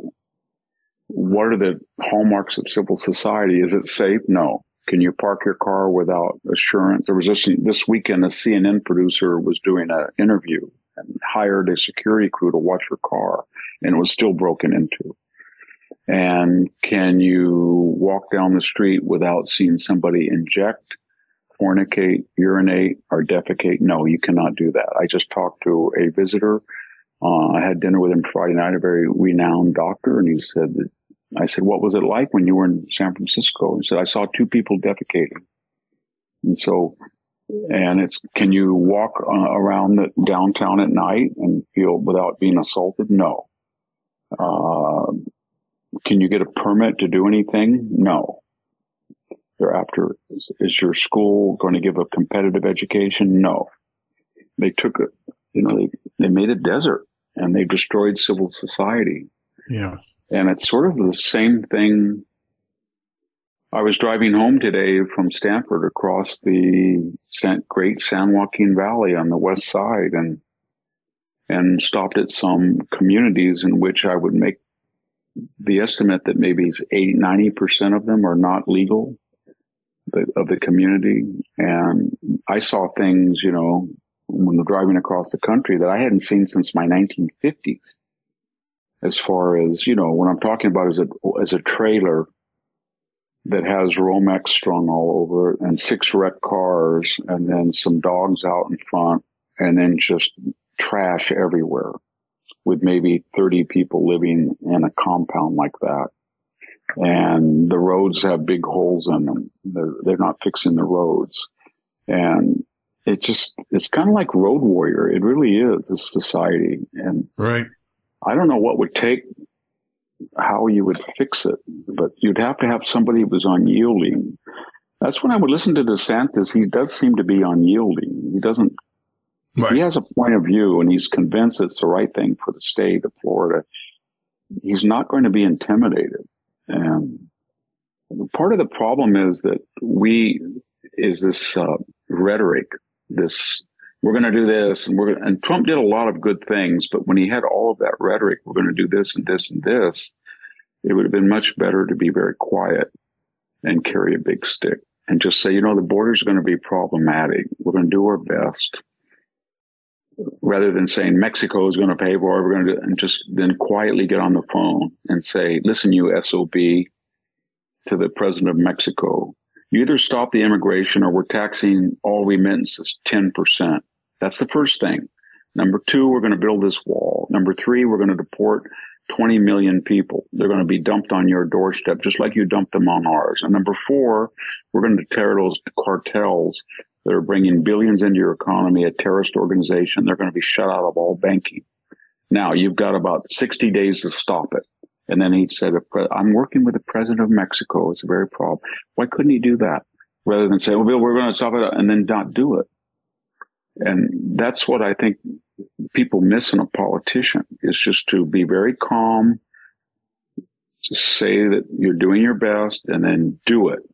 what are the hallmarks of civil society? Is it safe? No. Can you park your car without assurance? There was this, this weekend, a C N N producer was doing an interview and hired a security crew to watch her car, and it was still broken into. And can you walk down the street without seeing somebody inject, fornicate, urinate, or defecate? No, you cannot do that. I just talked to a visitor. Uh, I had dinner with him Friday night, a very renowned doctor, and he said that, I said, what was it like when you were in San Francisco? He said, I saw two people defecating. And so, and it's, can you walk uh, around the downtown at night and feel without being assaulted? No. Uh, can you get a permit to do anything? No. Thereafter, is, is your school going to give a competitive education? No. They took it, you know, they, they made a desert, and they destroyed civil society. Yeah. And it's sort of the same thing I was driving home today from Stanford across the San, Great San Joaquin Valley on the west side, and and stopped at some communities in which I would make the estimate that maybe eighty, ninety percent of them are not legal, the, of the community. And I saw things, you know, when driving across the country that I hadn't seen since my nineteen fifties. As far as, you know, what I'm talking about is a, as a trailer that has Romex strung all over it and six wrecked cars and then some dogs out in front and then just trash everywhere with maybe thirty people living in a compound like that. And the roads have big holes in them. They're, they're not fixing the roads. And it just, it's kind of like Road Warrior. It really is, this society. And right. I don't know what would take, how you would fix it, but you'd have to have somebody who was unyielding. That's when I would listen to DeSantis. He does seem to be unyielding. He doesn't, right. He has a point of view and he's convinced it's the right thing for the state of Florida. He's not going to be intimidated. And part of the problem is that we, is this uh, rhetoric, this, we're going to do this, and we're gonna, and Trump did a lot of good things, but when he had all of that rhetoric, we're going to do this and this and this, it would have been much better to be very quiet and carry a big stick and just say, you know, the border's going to be problematic. We're going to do our best, rather than saying Mexico is going to pay for it. We're going to do, and just then quietly get on the phone and say, listen, you S O B, to the president of Mexico, you either stop the immigration or we're taxing all remittances ten percent. That's the first thing. Number two, we're going to build this wall. Number three, we're going to deport twenty million people. They're going to be dumped on your doorstep, just like you dumped them on ours. And number four, we're going to tear those cartels that are bringing billions into your economy, a terrorist organization. They're going to be shut out of all banking. Now, you've got about sixty days to stop it. And then he said, I'm working with the president of Mexico. It's a very problem. Why couldn't he do that? Rather than say, well, Bill, we're going to stop it and then not do it. And that's what I think people miss in a politician, is just to be very calm, to say that you're doing your best and then do it.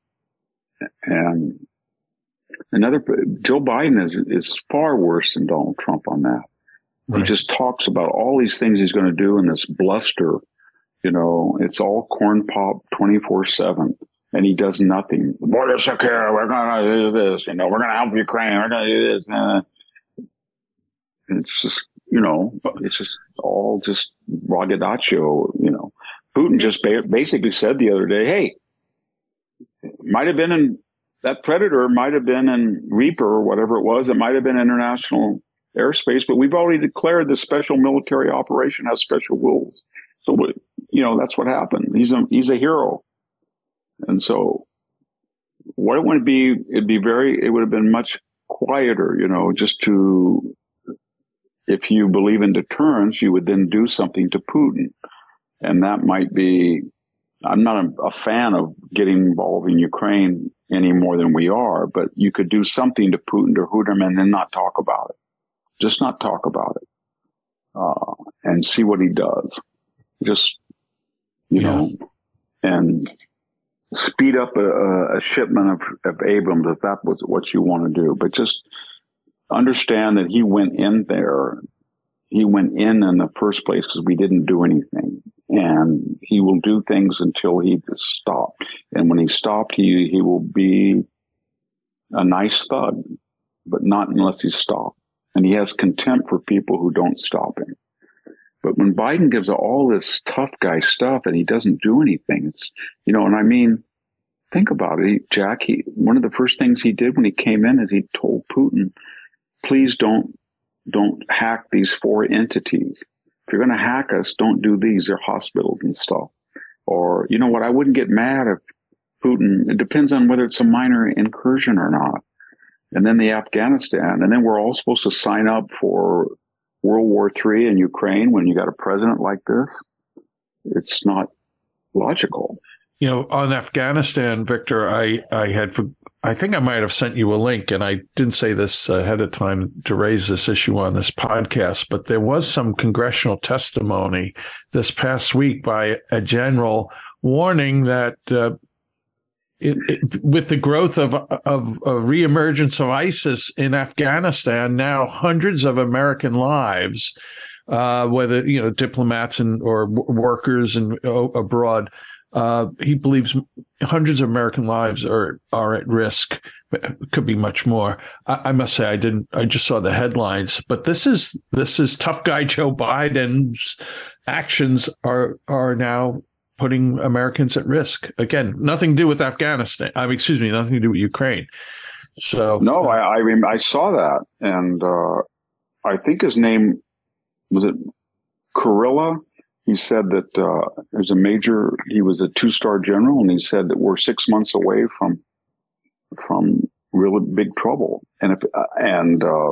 And another, Joe Biden is, is far worse than Donald Trump on that. Right. He just talks about all these things he's going to do in this bluster. You know, it's all corn pop twenty-four seven. And he does nothing. Border secure, we're going to do this. You know, we're going to help Ukraine. We're going to do this. Uh, it's just, you know, it's just all just braggadocio, you know. Putin just ba- basically said the other day, hey, might have been in, that Predator might have been in Reaper or whatever it was. It might have been international airspace, but we've already declared the special military operation has special rules. So, you know, that's what happened. He's a, he's a hero. And so what it would be, it'd be very, it would have been much quieter, you know, just to, if you believe in deterrence, you would then do something to Putin. And that might be, I'm not a, a fan of getting involved in Ukraine any more than we are, but you could do something to Putin to hoot him and then not talk about it. Just not talk about it. Uh, and see what he does. Just, you yeah. know, and speed up a, a shipment of, of Abrams if that was what you want to do. But just understand that he went in there. He went in in the first place because we didn't do anything. And he will do things until he just stopped. And when he stopped, he, he will be a nice thug, but not unless he stopped. And he has contempt for people who don't stop him. But when Biden gives all this tough guy stuff and he doesn't do anything, it's, you know, and I mean, think about it, he, Jack, he, one of the first things he did when he came in is he told Putin, please don't, don't hack these four entities. If you're going to hack us, don't do these. They're hospitals and stuff. Or, you know what, I wouldn't get mad if Putin, it depends on whether it's a minor incursion or not. And then the Afghanistan, and then we're all supposed to sign up for World War Three in Ukraine when you got a president like this. It's not logical. You know, on Afghanistan, Victor, I, I had, I think I might have sent you a link, and I didn't say this ahead of time to raise this issue on this podcast, but there was some congressional testimony this past week by a general warning that uh, it, it, with the growth of of a reemergence of ISIS in Afghanistan, now hundreds of American lives, uh, whether you know diplomats and or workers and uh, abroad, uh, he believes hundreds of American lives are are at risk. It could be much more. I, I must say, I didn't. I just saw the headlines, but this is this is tough guy Joe Biden's actions are are now putting Americans at risk. Again, nothing to do with Afghanistan. I mean, excuse me, nothing to do with Ukraine. So no, I I, mean, I saw that, and uh, I think his name was it Kurilla. He said that uh, there's a major. He was a two-star general, and he said that we're six months away from from really big trouble. And if and uh,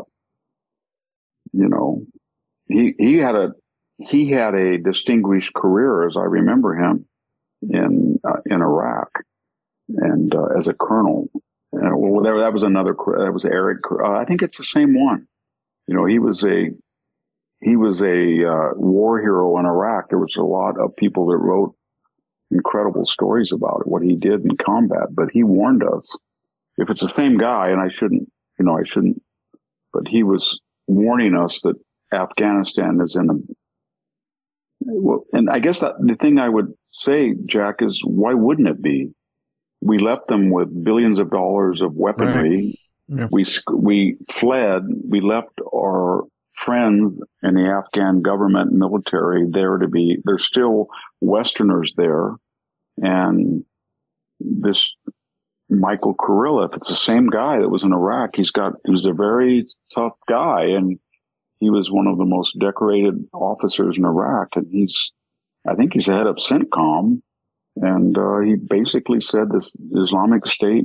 you know, he he had a. He had a distinguished career, as I remember him, in uh, in Iraq, and uh, as a colonel. And, well, that, that was another. That was Eric. Uh, I think it's the same one. You know, he was a he was a uh, war hero in Iraq. There was a lot of people that wrote incredible stories about it, what he did in combat. But he warned us. If it's the same guy, and I shouldn't, you know, I shouldn't, but he was warning us that Afghanistan is in a Well, and I guess that the thing I would say, Jack, is why wouldn't it be? We left them with billions of dollars of weaponry. Right. Yeah. We we fled. We left our friends in the Afghan government and military there to be. There's still Westerners there, and this Michael Kurilla, if it's the same guy that was in Iraq, he's got. He was a very tough guy, and he was one of the most decorated officers in Iraq, and he's, I think he's the head of CENTCOM, and uh, he basically said this Islamic State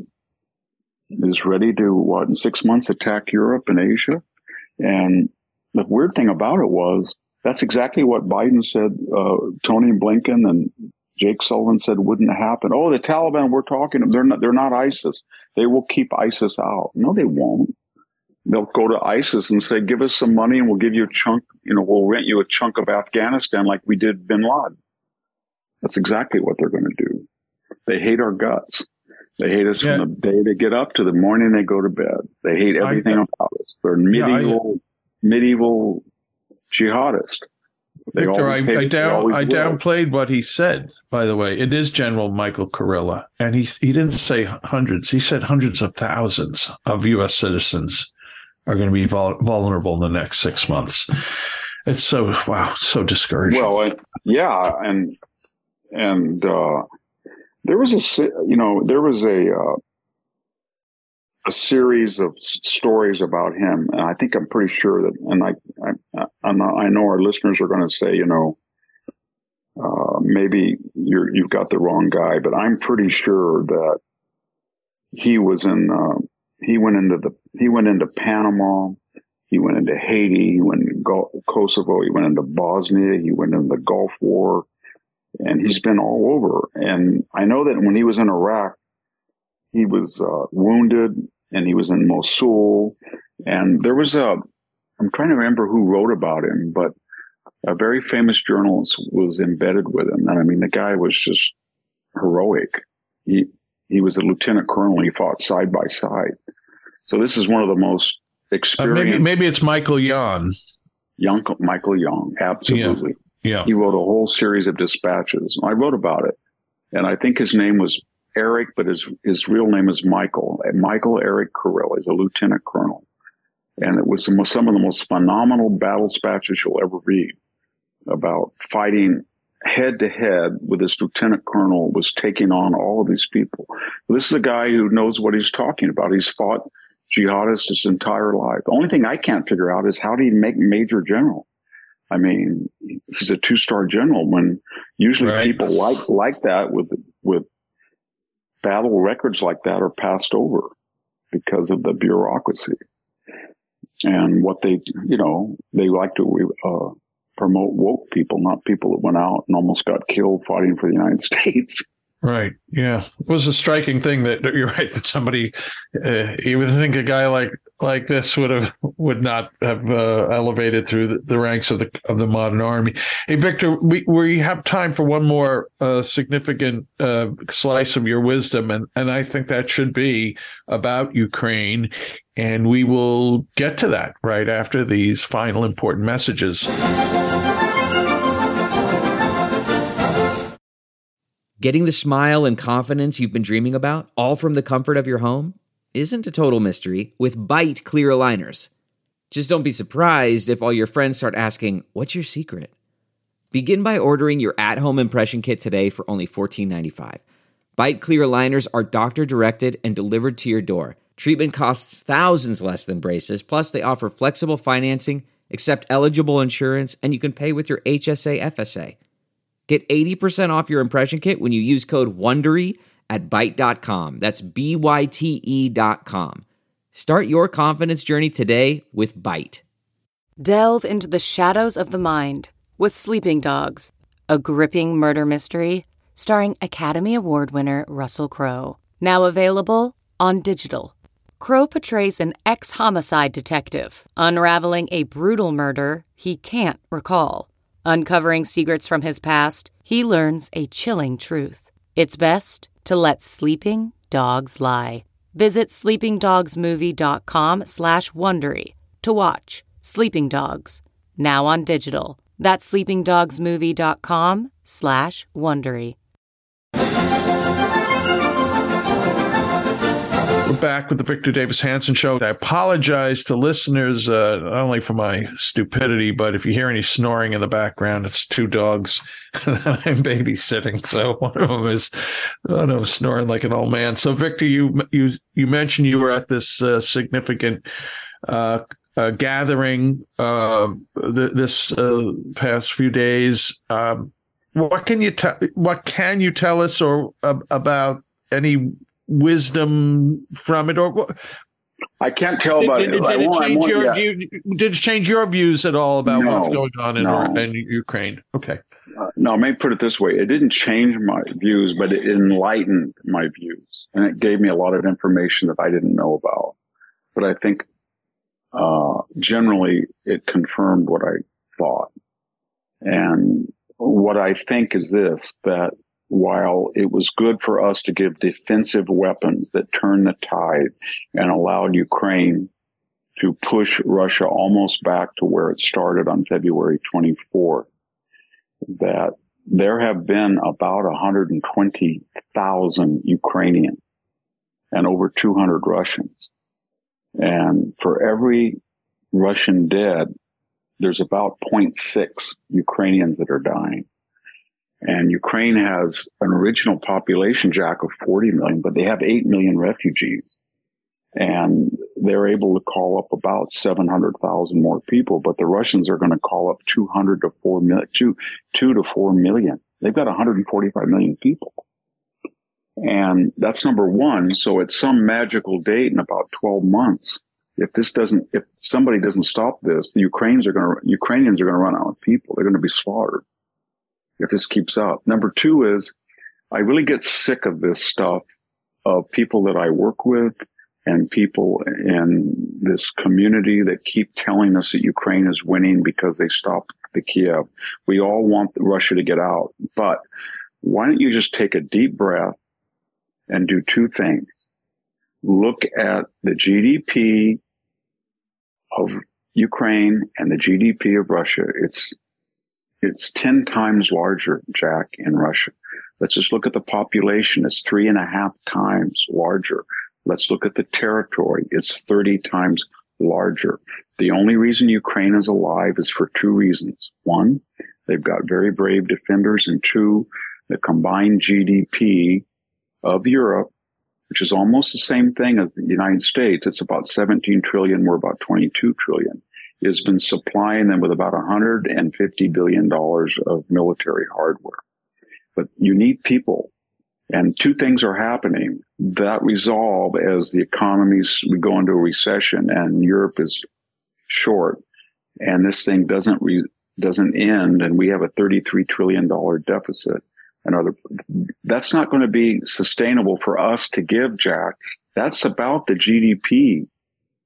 is ready to, what, in six months attack Europe and Asia. And the weird thing about it was, that's exactly what Biden said, uh, Tony Blinken and Jake Sullivan said wouldn't happen. Oh, the Taliban we're talking, they're not, they're not ISIS. They will keep ISIS out. No, they won't. They'll go to ISIS and say, give us some money and we'll give you a chunk, you know, we'll rent you a chunk of Afghanistan like we did bin Laden. That's exactly what they're going to do. They hate our guts. They hate us yeah. from the day they get up to the morning they go to bed. They hate everything I, about us. They're medieval, yeah, I, medieval jihadists. They Victor, I, I, down, I will. downplayed what he said, by the way. It is General Michael Kurilla, and he he didn't say hundreds. He said hundreds of thousands of U S citizens are going to be vul- vulnerable in the next six months. It's so, wow, so discouraging. Well, uh, yeah, and and uh, there was a, you know, there was a uh, a series of s- stories about him, and I think I'm pretty sure that, and I I, I, know, I know our listeners are going to say, you know, uh, maybe you're you've got the wrong guy, but I'm pretty sure that he was in. Uh, He went into the, he went into Panama. He went into Haiti. He went into Go- Kosovo. He went into Bosnia. He went into the Gulf War, and he's been all over. And I know that when he was in Iraq, he was uh, wounded, and he was in Mosul. And there was a, I'm trying to remember who wrote about him, but a very famous journalist was embedded with him. And I mean, the guy was just heroic. He, He was a lieutenant colonel. He fought side by side. So this is one of the most experienced. Uh, maybe, maybe it's Michael Young. Young, Michael Young, absolutely. Yeah. yeah. He wrote a whole series of dispatches. I wrote about it, and I think his name was Eric, but his his real name is Michael. Michael Eric Kurilla. He's a lieutenant colonel, and it was some, some of the most phenomenal battle dispatches you'll ever read about fighting head to head with this lieutenant colonel, was taking on all of these people. This is a guy who knows what he's talking about. He's fought jihadists his entire life. The only thing I can't figure out is how do you make major general? I mean, he's a two-star general when usually right. people like, like that with, with battle records like that are passed over because of the bureaucracy and what they, you know, they like to, uh, promote woke people, not people that went out and almost got killed fighting for the United States. Right. Yeah. It was a striking thing that you're right that somebody, uh, you would think a guy like like this would have would not have uh, elevated through the, the ranks of the of the modern army. Hey, Victor, we, we have time for one more uh, significant uh, slice of your wisdom, and, and I think that should be about Ukraine, and we will get to that right after these final important messages. Getting the smile and confidence you've been dreaming about, all from the comfort of your home, isn't a total mystery with Byte clear aligners. Just don't be surprised if all your friends start asking, "What's your secret?" Begin by ordering your at-home impression kit today for only fourteen ninety-five. Byte clear aligners are doctor-directed and delivered to your door. Treatment costs thousands less than braces, plus they offer flexible financing, accept eligible insurance, and you can pay with your H S A F S A. Get eighty percent off your impression kit when you use code WONDERY at byte dot com. That's B Y T E dot com. Start your confidence journey today with Byte. Delve into the shadows of the mind with Sleeping Dogs, a gripping murder mystery starring Academy Award winner Russell Crowe. Now available on digital. Crowe portrays an ex-homicide detective unraveling a brutal murder he can't recall. Uncovering secrets from his past, he learns a chilling truth. It's best to let sleeping dogs lie. Visit sleepingdogsmovie.com slash Wondery to watch Sleeping Dogs, now on digital. That's sleepingdogsmovie.com slash Wondery. We're back with the Victor Davis Hanson Show. I apologize to listeners, uh, not only for my stupidity, but if you hear any snoring in the background, it's two dogs that I'm babysitting. So one of them is, one of them is snoring like an old man. So Victor, you you you mentioned you were at this uh, significant uh, uh, gathering uh, th- this uh, past few days. Um, what can you tell? What can you tell us or uh, about any wisdom from it, or I can't tell did, about did, it. Did, it change your yeah. you, did it change your views at all about no, what's going on in, no. in Ukraine? Okay. Uh, no, let me put it this way. It didn't change my views, but it enlightened my views. And it gave me a lot of information that I didn't know about. But I think uh, generally it confirmed what I thought. And what I think is this, that while it was good for us to give defensive weapons that turned the tide and allowed Ukraine to push Russia almost back to where it started on February twenty-fourth, that there have been about one hundred twenty thousand Ukrainians and over two hundred Russians. And for every Russian dead, there's about zero point six Ukrainians that are dying. And Ukraine has an original population, Jack, of forty million, but they have eight million refugees. And they're able to call up about seven hundred thousand more people, but the Russians are going to call up two hundred to four million, two, two to four million. They've got one hundred forty-five million people. And that's number one. So at some magical date in about twelve months, if this doesn't, if somebody doesn't stop this, the Ukrainians are going to, Ukrainians are going to run out of people. They're going to be slaughtered if this keeps up. Number two is, I really get sick of this stuff of people that I work with and people in this community that keep telling us that Ukraine is winning because they stopped the Kiev. We all want Russia to get out, but why don't you just take a deep breath and do two things? Look at the G D P of Ukraine and the G D P of Russia. It's It's ten times larger, Jack, in Russia. Let's just look at the population. It's three and a half times larger. Let's look at the territory. It's thirty times larger. The only reason Ukraine is alive is for two reasons. One, they've got very brave defenders. And two, the combined G D P of Europe, which is almost the same thing as the United States. It's about seventeen trillion. We're about twenty-two trillion. Has been supplying them with about one hundred fifty billion dollars of military hardware. But you need people. And two things are happening that resolve as the economies, we go into a recession and Europe is short and this thing doesn't re, doesn't end and we have a thirty-three trillion dollars deficit. And other, that's not going to be sustainable for us to give, Jack. That's about the G D P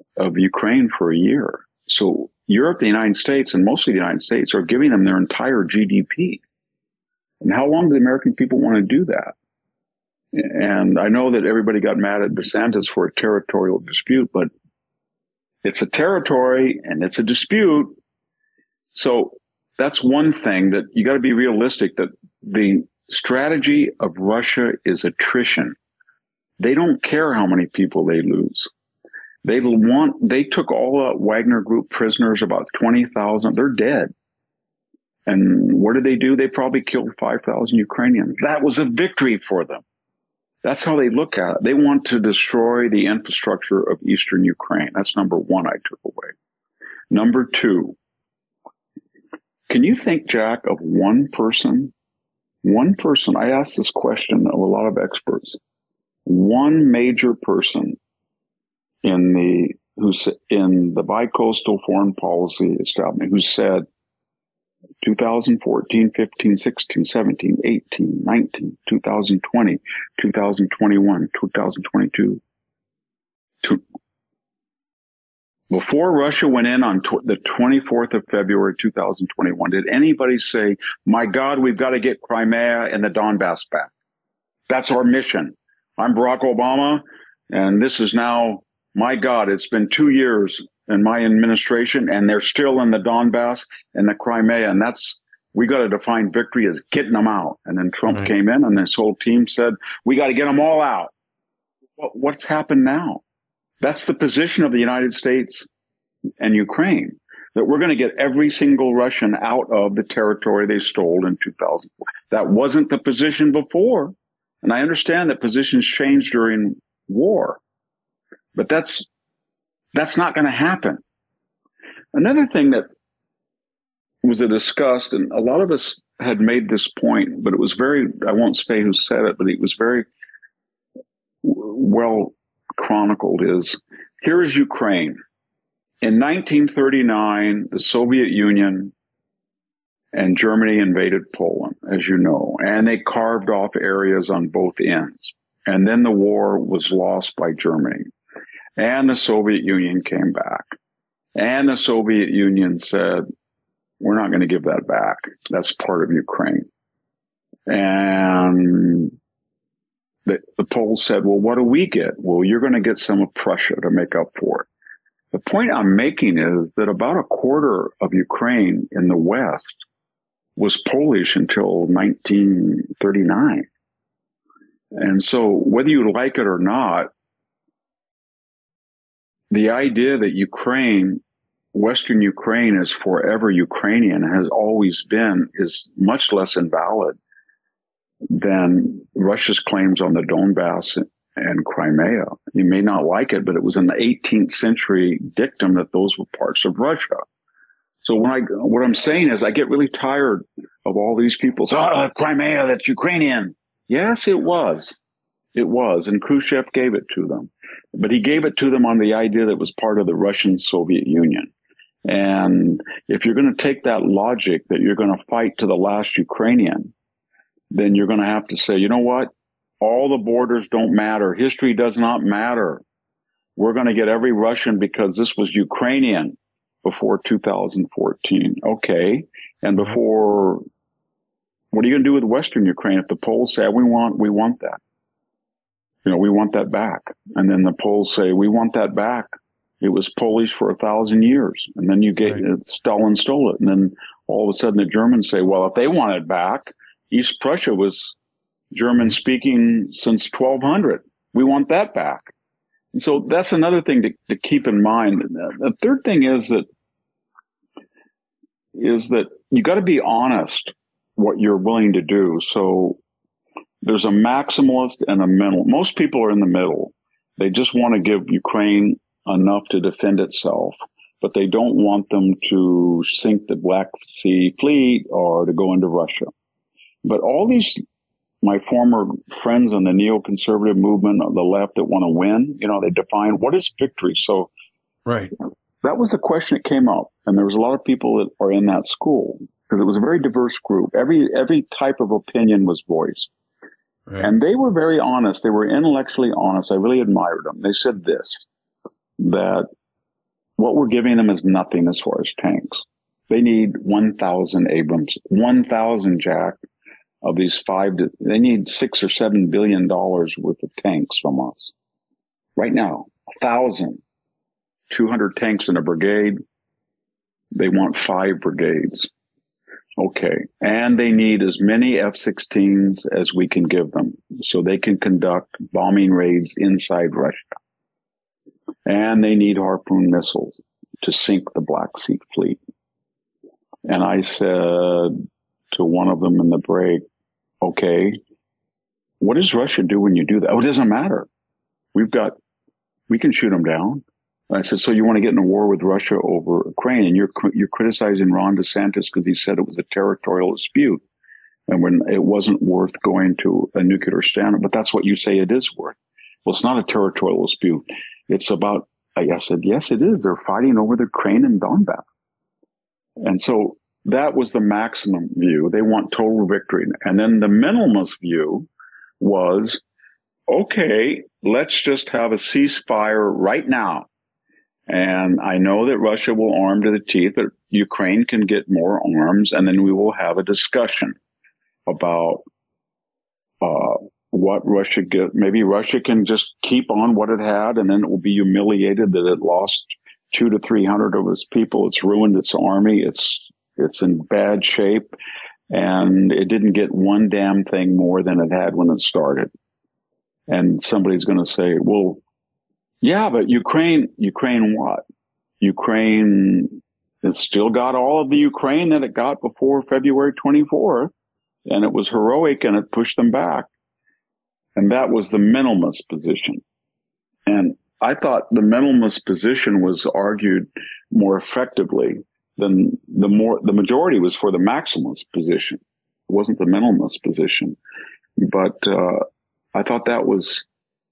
of Ukraine for a year. So Europe, the United States, and mostly the United States are giving them their entire G D P. And how long do the American people want to do that? And I know that everybody got mad at DeSantis for a territorial dispute, but it's a territory and it's a dispute. So that's one thing that you got to be realistic, that the strategy of Russia is attrition. They don't care how many people they lose. They want, they took all the Wagner Group prisoners, about twenty thousand. They're dead. And what did they do? They probably killed five thousand Ukrainians. That was a victory for them. That's how they look at it. They want to destroy the infrastructure of Eastern Ukraine. That's number one I took away. Number two, can you think, Jack, of one person, one person, I asked this question of a lot of experts, one major person in the, who's in the bicoastal foreign policy establishment who said, two thousand fourteen, fifteen, sixteen, seventeen, eighteen, nineteen, two thousand twenty, two thousand twenty-one, two thousand twenty-two. To, before Russia went in on tw- the twenty-fourth of February, two thousand twenty-one, did anybody say, my God, we've got to get Crimea and the Donbass back? That's our mission. I'm Barack Obama, and this is now, my God, it's been two years in my administration, and they're still in the Donbass and the Crimea. And that's, we got to define victory as getting them out. And then Trump right. came in, and this whole team said, we got to get them all out. What, what's happened now? That's the position of the United States and Ukraine, that we're going to get every single Russian out of the territory they stole in two thousand four. That wasn't the position before. And I understand that positions change during war, but that's, That's not going to happen. Another thing that was discussed, and a lot of us had made this point, but it was very, I won't say who said it, but it was very well chronicled, is here is Ukraine. In nineteen thirty-nine, the Soviet Union and Germany invaded Poland, as you know, and they carved off areas on both ends. And then the war was lost by Germany. And the Soviet Union came back. And the Soviet Union said, we're not going to give that back. That's part of Ukraine. And the, the Poles said, well, what do we get? Well, you're going to get some of Prussia to make up for it. The point I'm making is that about a quarter of Ukraine in the West was Polish until nineteen thirty-nine. And so whether you like it or not, the idea that Ukraine, Western Ukraine, is forever Ukrainian, has always been, is much less invalid than Russia's claims on the Donbass and Crimea. You may not like it, but it was in the eighteenth century dictum that those were parts of Russia. So when I, what I'm saying is I get really tired of all these people saying, oh, Crimea, that's Ukrainian. Yes, it was. It was. And Khrushchev gave it to them. But he gave it to them on the idea that it was part of the Russian Soviet Union. And if you're going to take that logic that you're going to fight to the last Ukrainian, then you're going to have to say, you know what? All the borders don't matter. History does not matter. We're going to get every Russian because this was Ukrainian before two thousand fourteen. Okay. And before, what are you going to do with Western Ukraine if the Poles say, we want, we want that? You know, we want that back. And then the Poles say, we want that back. It was Polish for a thousand years. And then you get, right. Stalin stole it. And then all of a sudden the Germans say, well, if they want it back, East Prussia was German speaking since twelve hundred. We want that back. And so that's another thing to, to keep in mind. The third thing is that, is that you got to be honest what you're willing to do. So there's a maximalist and a middle. Most people are in the middle. They just want to give Ukraine enough to defend itself, but they don't want them to sink the Black Sea Fleet or to go into Russia. But all these, my former friends on the neoconservative movement on the left that want to win, you know, they define what is victory. So right. That was the question that came up. And there was a lot of people that are in that school because it was a very diverse group. Every, every type of opinion was voiced. Right. And they were very honest. They were intellectually honest. I really admired them. They said this, that what we're giving them is nothing as far as tanks. They need one thousand Abrams, one thousand, Jack, of these five. To, they need six or seven billion dollars worth of tanks from us right now. A thousand, two hundred tanks in a brigade. They want five brigades. Okay. And they need as many F sixteens as we can give them so they can conduct bombing raids inside Russia. And they need Harpoon missiles to sink the Black Sea Fleet. And I said to one of them in the break, okay, what does Russia do when you do that? Oh, it doesn't matter. We've got, we can shoot them down. I said, so you want to get in a war with Russia over Ukraine? And you're you're criticizing Ron DeSantis because he said it was a territorial dispute and when it wasn't worth going to a nuclear standard. But that's what you say it is worth. Well, it's not a territorial dispute. It's about, I said, yes, it is. They're fighting over the Ukraine and Donbass. And so that was the maximum view. They want total victory. And then the minimalist view was, okay, let's just have a ceasefire right now. And I know that Russia will arm to the teeth, but Ukraine can get more arms, and then we will have a discussion about uh what Russia get. Maybe Russia can just keep on what it had, and then it will be humiliated that it lost two to three hundred of its people. It's ruined its army. It's it's in bad shape, and it didn't get one damn thing more than it had when it started. And somebody's going to say, well, yeah, but Ukraine, Ukraine what? Ukraine has still got all of the Ukraine that it got before February twenty-fourth, and it was heroic and it pushed them back. And that was the minimalist position. And I thought the minimalist position was argued more effectively than the more, the majority was for the maximalist position. It wasn't the minimalist position. But, uh, I thought that was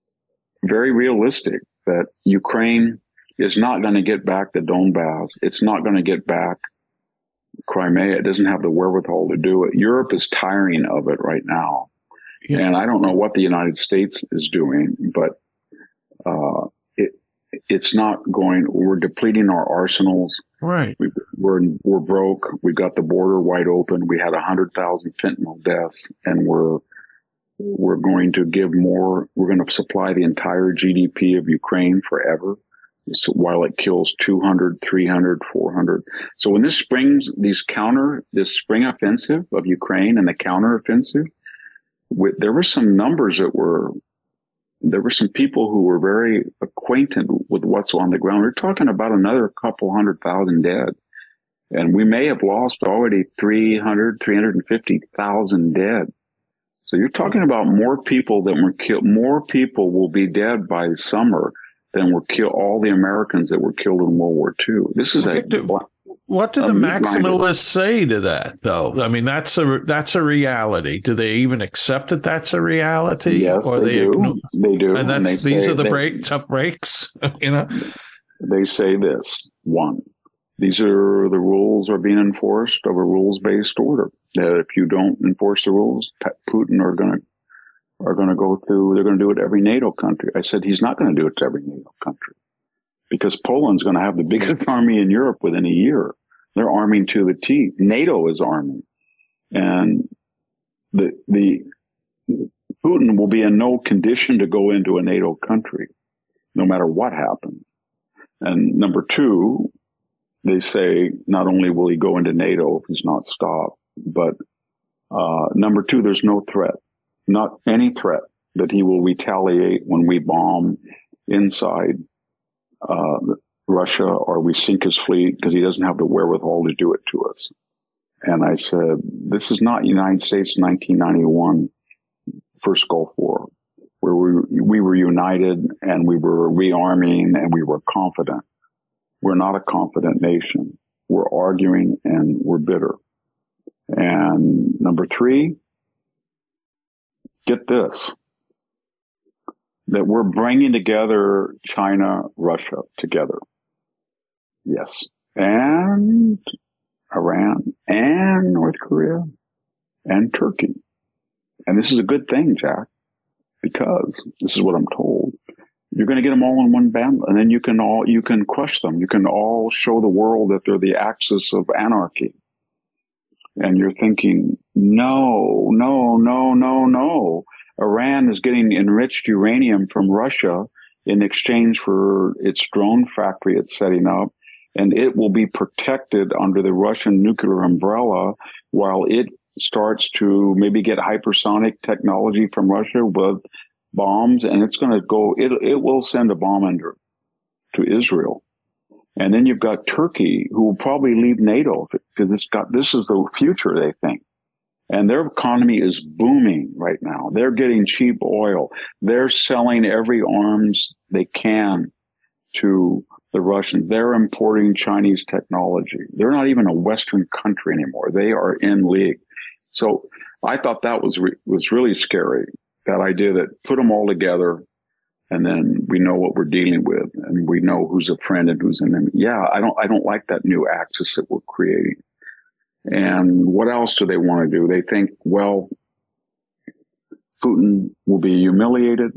very realistic, that Ukraine is not going to get back the Donbass. It's not going to get back Crimea. It doesn't have the wherewithal to do it. Europe is tiring of it right now. Yeah. And I don't know what the United States is doing, but uh, it it's not going. We're depleting our arsenals. Right. We, we're we're broke. We've got the border wide open. We had a hundred thousand fentanyl deaths, and we're we're going to give more. We're going to supply the entire G D P of Ukraine forever, so while it kills two hundred, three hundred, four hundred. So when this springs, these counter, this spring offensive of Ukraine and the counter offensive, with, there were some numbers that were, there were some people who were very acquainted with what's on the ground. We're talking about another couple hundred thousand dead. And we may have lost already three hundred, three hundred fifty thousand dead. So you're talking about more people that were killed. More people will be dead by summer than were killed. All the Americans that were killed in World War Two. This is a. What do the maximalists say to that, though? I mean, that's a that's a reality. Do they even accept that that's a reality? Yes, or they, they do. Ignore? They do. And that's and these are the they, break tough breaks. You know, they say this: one, these are the rules are being enforced of a rules-based order. That if you don't enforce the rules, Putin are going to are going to go through. They're going to do it to every NATO country. I said he's not going to do it to every NATO country, because Poland's going to have the biggest army in Europe within a year. They're arming to the teeth. NATO is arming, and the the Putin will be in no condition to go into a NATO country, no matter what happens. And number two, they say not only will he go into NATO if he's not stopped, but uh, number two, there's no threat, not any threat that he will retaliate when we bomb inside uh, Russia or we sink his fleet, because he doesn't have the wherewithal to do it to us. And I said, this is not United States nineteen ninety-one first Gulf War, where we, we were united and we were rearming and we were confident. We're not a confident nation. We're arguing and we're bitter. And number three, get this, that we're bringing together China, Russia together. Yes. And Iran and North Korea and Turkey. And this is a good thing, Jack, because this is what I'm told. You're going to get them all in one band, and then you can all you can crush them. You can all show the world that they're the axis of anarchy. And you're thinking, no, no, no, no, no. Iran is getting enriched uranium from Russia in exchange for its drone factory it's setting up, and it will be protected under the Russian nuclear umbrella while it starts to maybe get hypersonic technology from Russia with bombs, and it's going to go, it, it will send a bomb under to Israel. And then you've got Turkey, who will probably leave NATO because it's got, this is the future, they think. And their economy is booming right now. They're getting cheap oil. They're selling every arms they can to the Russians. They're importing Chinese technology. They're not even a Western country anymore. They are in league. So I thought that was re- was really scary, that idea that put them all together and then we know what we're dealing with and we know who's a friend and who's an enemy. Yeah, I don't I don't like that new axis that we're creating. And what else do they want to do? They think, well, Putin will be humiliated.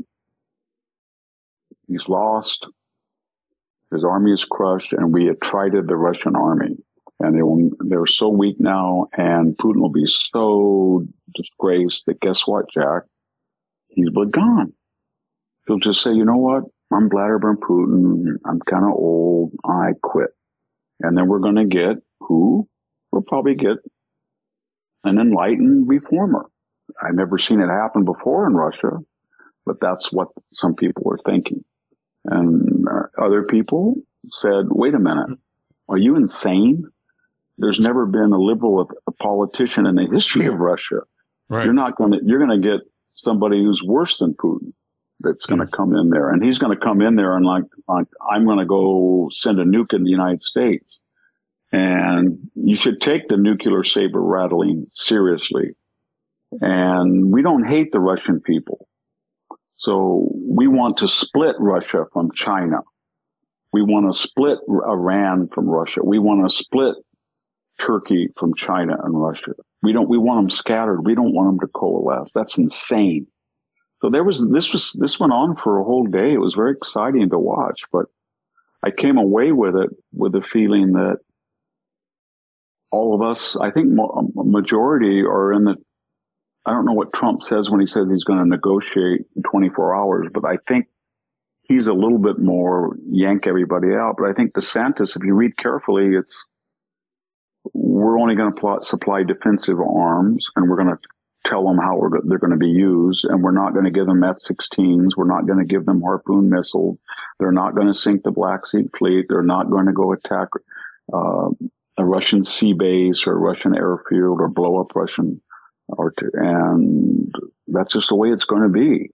He's lost. His army is crushed, and we attrited the Russian army. And they will, they're so weak now, and Putin will be so disgraced that guess what, Jack? He's gone. He'll just say, you know what? I'm Vladimir Putin. I'm kind of old. I quit. And then we're going to get who? We'll probably get an enlightened reformer. I've never seen it happen before in Russia, but that's what some people are thinking. And other people said, wait a minute, are you insane? There's never been a liberal a politician in the history of Russia. Right. You're not going to, you're going to get somebody who's worse than Putin that's going to mm. come in there. And he's going to come in there and like, like I'm going to go send a nuke in the United States. And you should take the nuclear saber rattling seriously. And we don't hate the Russian people. So we want to split Russia from China. We want to split Iran from Russia. We want to split Turkey from China and Russia. We don't, we want them scattered. We don't want them to coalesce. That's insane. So there was, this was, this went on for a whole day. It was very exciting to watch, but I came away with it with the feeling that all of us, I think a majority are in the, I don't know what Trump says when he says he's going to negotiate in twenty-four hours, but I think he's a little bit more yank everybody out. But I think DeSantis, if you read carefully, it's, we're only going to supply defensive arms and we're going to tell them how we're, they're going to be used. And we're not going to give them F sixteens. We're not going to give them Harpoon missiles. They're not going to sink the Black Sea Fleet. They're not going to go attack uh, a Russian sea base or a Russian airfield or blow up Russian Or to, and that's just the way it's going to be.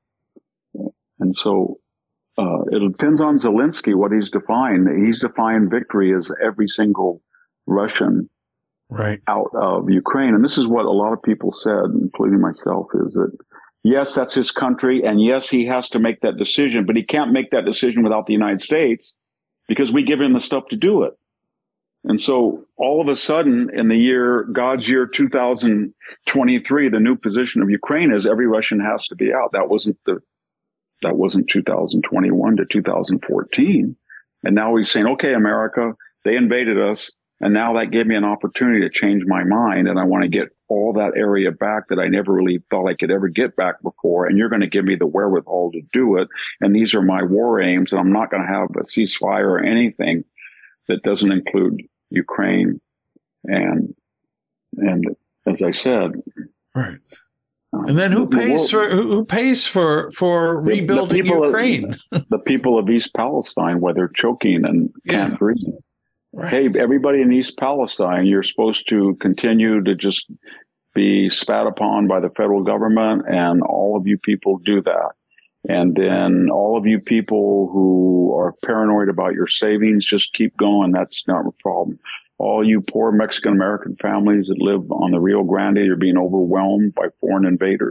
And so uh, it depends on Zelensky what he's defined. He's defined victory as every single Russian right out of Ukraine. And this is what a lot of people said, including myself, is that, yes, that's his country. And yes, he has to make that decision, but he can't make that decision without the United States because we give him the stuff to do it. And so all of a sudden, in the year, God's year two thousand twenty-three, the new position of Ukraine is every Russian has to be out. That wasn't the, that wasn't two thousand twenty-one to two thousand fourteen. And now he's saying, okay, America, they invaded us. And now that gave me an opportunity to change my mind. And I want to get all that area back that I never really thought I could ever get back before. And you're going to give me the wherewithal to do it. And these are my war aims. And I'm not going to have a ceasefire or anything that doesn't include Ukraine. And, and as I said, right. And then who pays for, who pays for, for rebuilding the Ukraine? Of, the people of East Palestine, where they're choking and can't yeah. breathe. Right. Hey, everybody in East Palestine, you're supposed to continue to just be spat upon by the federal government, and all of you people do that. And then all of you people who are paranoid about your savings, just keep going. That's not a problem. All you poor Mexican-American families that live on the Rio Grande, you're being overwhelmed by foreign invaders.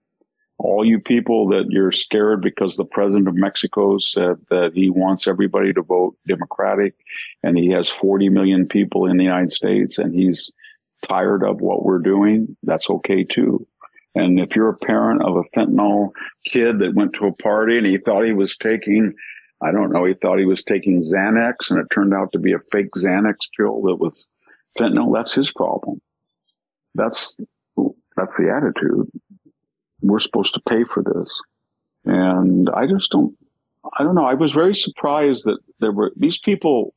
All you people that you're scared because the president of Mexico said that he wants everybody to vote Democratic, and he has forty million people in the United States, and he's tired of what we're doing. That's okay too. And if you're a parent of a fentanyl kid that went to a party and he thought he was taking, I don't know, he thought he was taking Xanax and it turned out to be a fake Xanax pill that was fentanyl, that's his problem. That's, that's the attitude. We're supposed to pay for this. And I just don't, I don't know. I was very surprised that there were these people.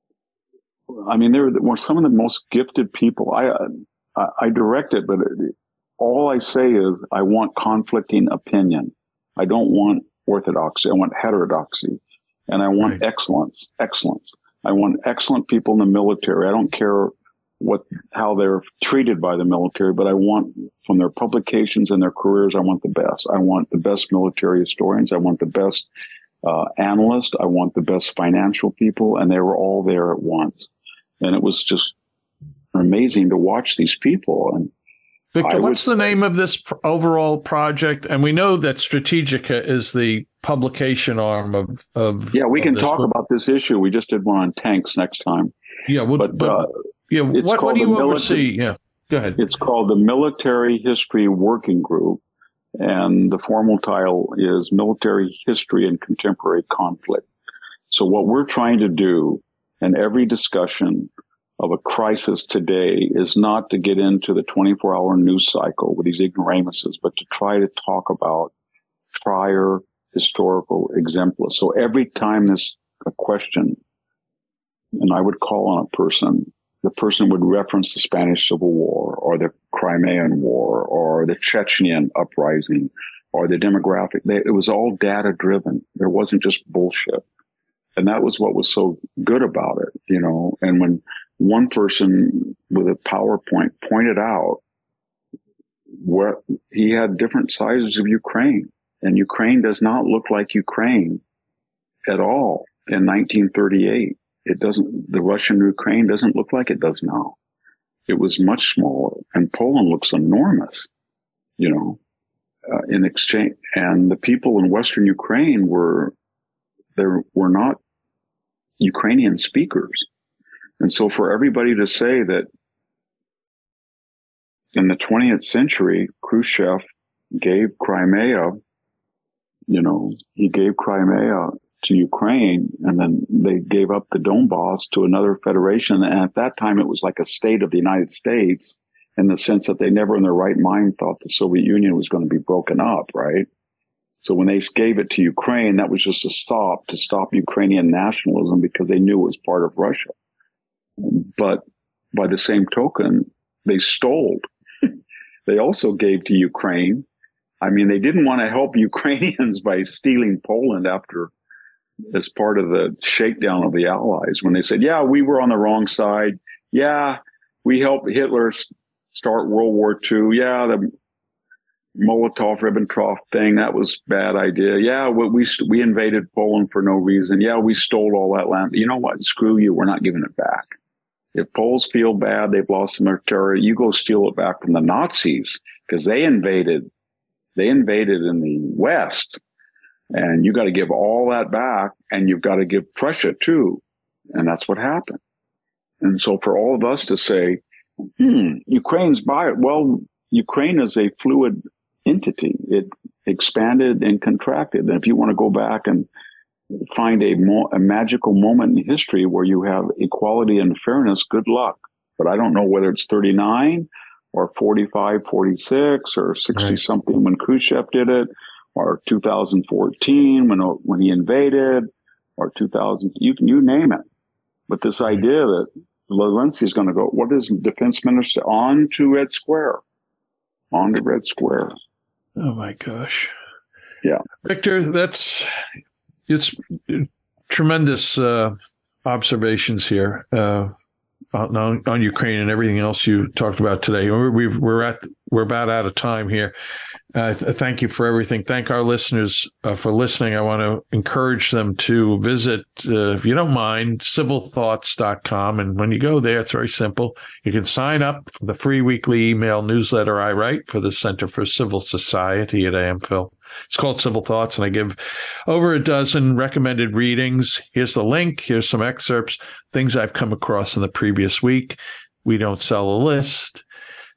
I mean, they were some of the most gifted people. I, I, I direct it, but it, all I say is I want conflicting opinion. I don't want orthodoxy. I want heterodoxy. And I want right. excellence, excellence. I want excellent people in the military. I don't care what, how they're treated by the military, but I want from their publications and their careers, I want the best. I want the best military historians. I want the best uh, analysts. I want the best financial people. And they were all there at once. And it was just amazing to watch these people. And Victor, I what's would, the name of this pr- overall project? And we know that Strategica is the publication arm of, of yeah, we of can this talk book. about this issue. We just did one on tanks next time. Yeah, well, but, but uh, yeah, what, what do you military, oversee? Yeah, go ahead. It's called the Military History Working Group, and the formal title is Military History and Contemporary Conflict. So what we're trying to do in every discussion of a crisis today is not to get into the twenty-four hour news cycle with these ignoramuses, but to try to talk about prior historical exemplars. So every time there's a question, and I would call on a person, the person would reference the Spanish Civil War or the Crimean War or the Chechen uprising or the demographic. They, it was all data driven. There wasn't just bullshit. And that was what was so good about it, you know. And when one person with a PowerPoint pointed out where he had different sizes of Ukraine, and Ukraine does not look like Ukraine at all in nineteen thirty-eight. It doesn't, the Russian Ukraine doesn't look like it does now. It was much smaller, and Poland looks enormous, you know, uh, in exchange. And the people in Western Ukraine were, there were not Ukrainian speakers. And so for everybody to say that in the twentieth century, Khrushchev gave Crimea, you know, he gave Crimea to Ukraine, and then they gave up the Donbass to another federation. And at that time, it was like a state of the United States in the sense that they never in their right mind thought the Soviet Union was going to be broken up, right? So when they gave it to Ukraine, that was just a stop to stop Ukrainian nationalism because they knew it was part of Russia. But by the same token, they stole. They also gave to Ukraine. I mean, they didn't want to help Ukrainians by stealing Poland after, as part of the shakedown of the Allies, when they said, yeah, we were on the wrong side. Yeah, we helped Hitler start World War Two. Yeah, the Molotov-Ribbentrop thing, that was a bad idea. Yeah, we, we we invaded Poland for no reason. Yeah, we stole all that land. You know what? Screw you. We're not giving it back. If Poles feel bad, they've lost some territory, you go steal it back from the Nazis because they invaded. They invaded in the West, and you got to give all that back, and you've got to give Prussia too. And that's what happened. And so for all of us to say, hmm, Ukraine's by it. Well, Ukraine is a fluid entity. It expanded and contracted. And if you want to go back and find a, mo- a magical moment in history where you have equality and fairness, good luck. But I don't know whether it's thirty-nine or forty-five, forty-six or sixty right. something when Khrushchev did it, or two thousand fourteen when, when he invaded, or two thousand, you can, you name it. But this right. idea that Zelensky is going to go, what is defense minister on to Red Square? On to Red Square. Oh my gosh. Yeah. Victor, that's, it's tremendous uh, observations here uh, on, on Ukraine and everything else you talked about today. We're, we've, we're at, we're about out of time here. Uh, th- thank you for everything. Thank our listeners uh, for listening. I want to encourage them to visit, uh, if you don't mind, civil thoughts dot com. And when you go there, it's very simple. You can sign up for the free weekly email newsletter I write for the Center for Civil Society at A M Phil. It's called Civil Thoughts, and I give over a dozen recommended readings. Here's the link. Here's some excerpts, things I've come across in the previous week. We don't sell a list.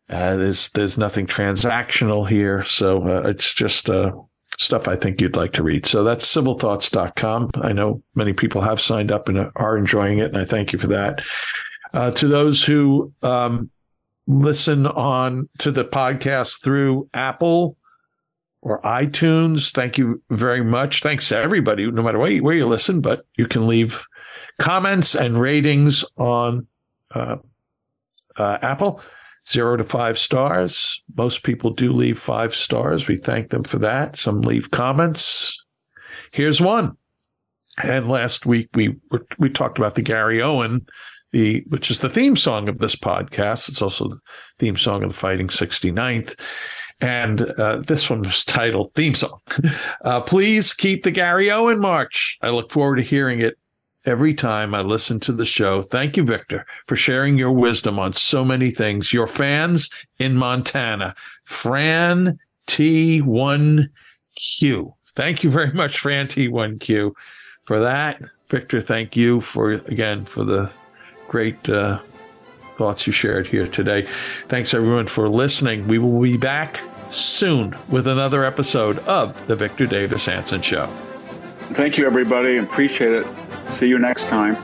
Uh, there's there's nothing transactional here, so uh, it's just uh, stuff I think you'd like to read. So that's civil thoughts dot com. I know many people have signed up and are enjoying it, and I thank you for that. Uh, to those who um, listen on to the podcast through Apple or iTunes, thank you very much. Thanks to everybody, no matter where you, where you listen, but you can leave comments and ratings on uh, uh, Apple, zero to five stars. Most people do leave five stars. We thank them for that. Some leave comments. Here's one. And last week we were, we talked about the Gary Owen, the which is the theme song of this podcast. It's also the theme song of the Fighting sixty-ninth. And uh, this one was titled Theme Song. Uh, please keep the Gary Owen March. I look forward to hearing it every time I listen to the show. Thank you, Victor, for sharing your wisdom on so many things. Your fans in Montana, Fran T one Q. Thank you very much, Fran T one Q, for that. Victor, thank you for, again, for the great uh, thoughts you shared here today. Thanks, everyone, for listening. We will be back soon with another episode of The Victor Davis Hanson Show. Thank you, everybody. Appreciate it. See you next time.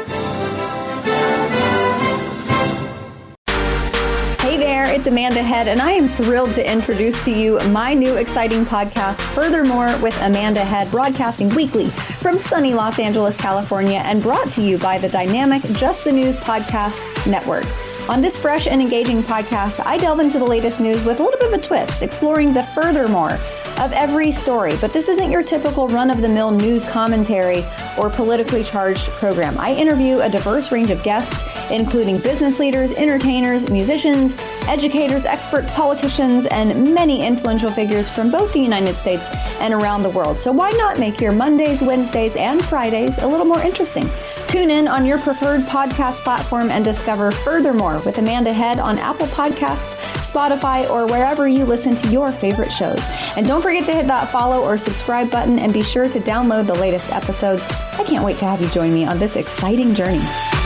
Hey there, it's Amanda Head, and I am thrilled to introduce to you my new exciting podcast, Furthermore with Amanda Head, broadcasting weekly from sunny Los Angeles, California, and brought to you by the dynamic Just the News Podcast Network. On this fresh and engaging podcast, I delve into the latest news with a little bit of a twist, exploring the furthermore of every story. But this isn't your typical run-of-the-mill news commentary or politically charged program. I interview a diverse range of guests, including business leaders, entertainers, musicians, educators, experts, politicians, and many influential figures from both the United States and around the world. So why not make your Mondays, Wednesdays, and Fridays a little more interesting? Tune in on your preferred podcast platform and discover Furthermore with Amanda Head on Apple Podcasts, Spotify, or wherever you listen to your favorite shows. And don't forget to hit that follow or subscribe button and be sure to download the latest episodes. I can't wait to have you join me on this exciting journey.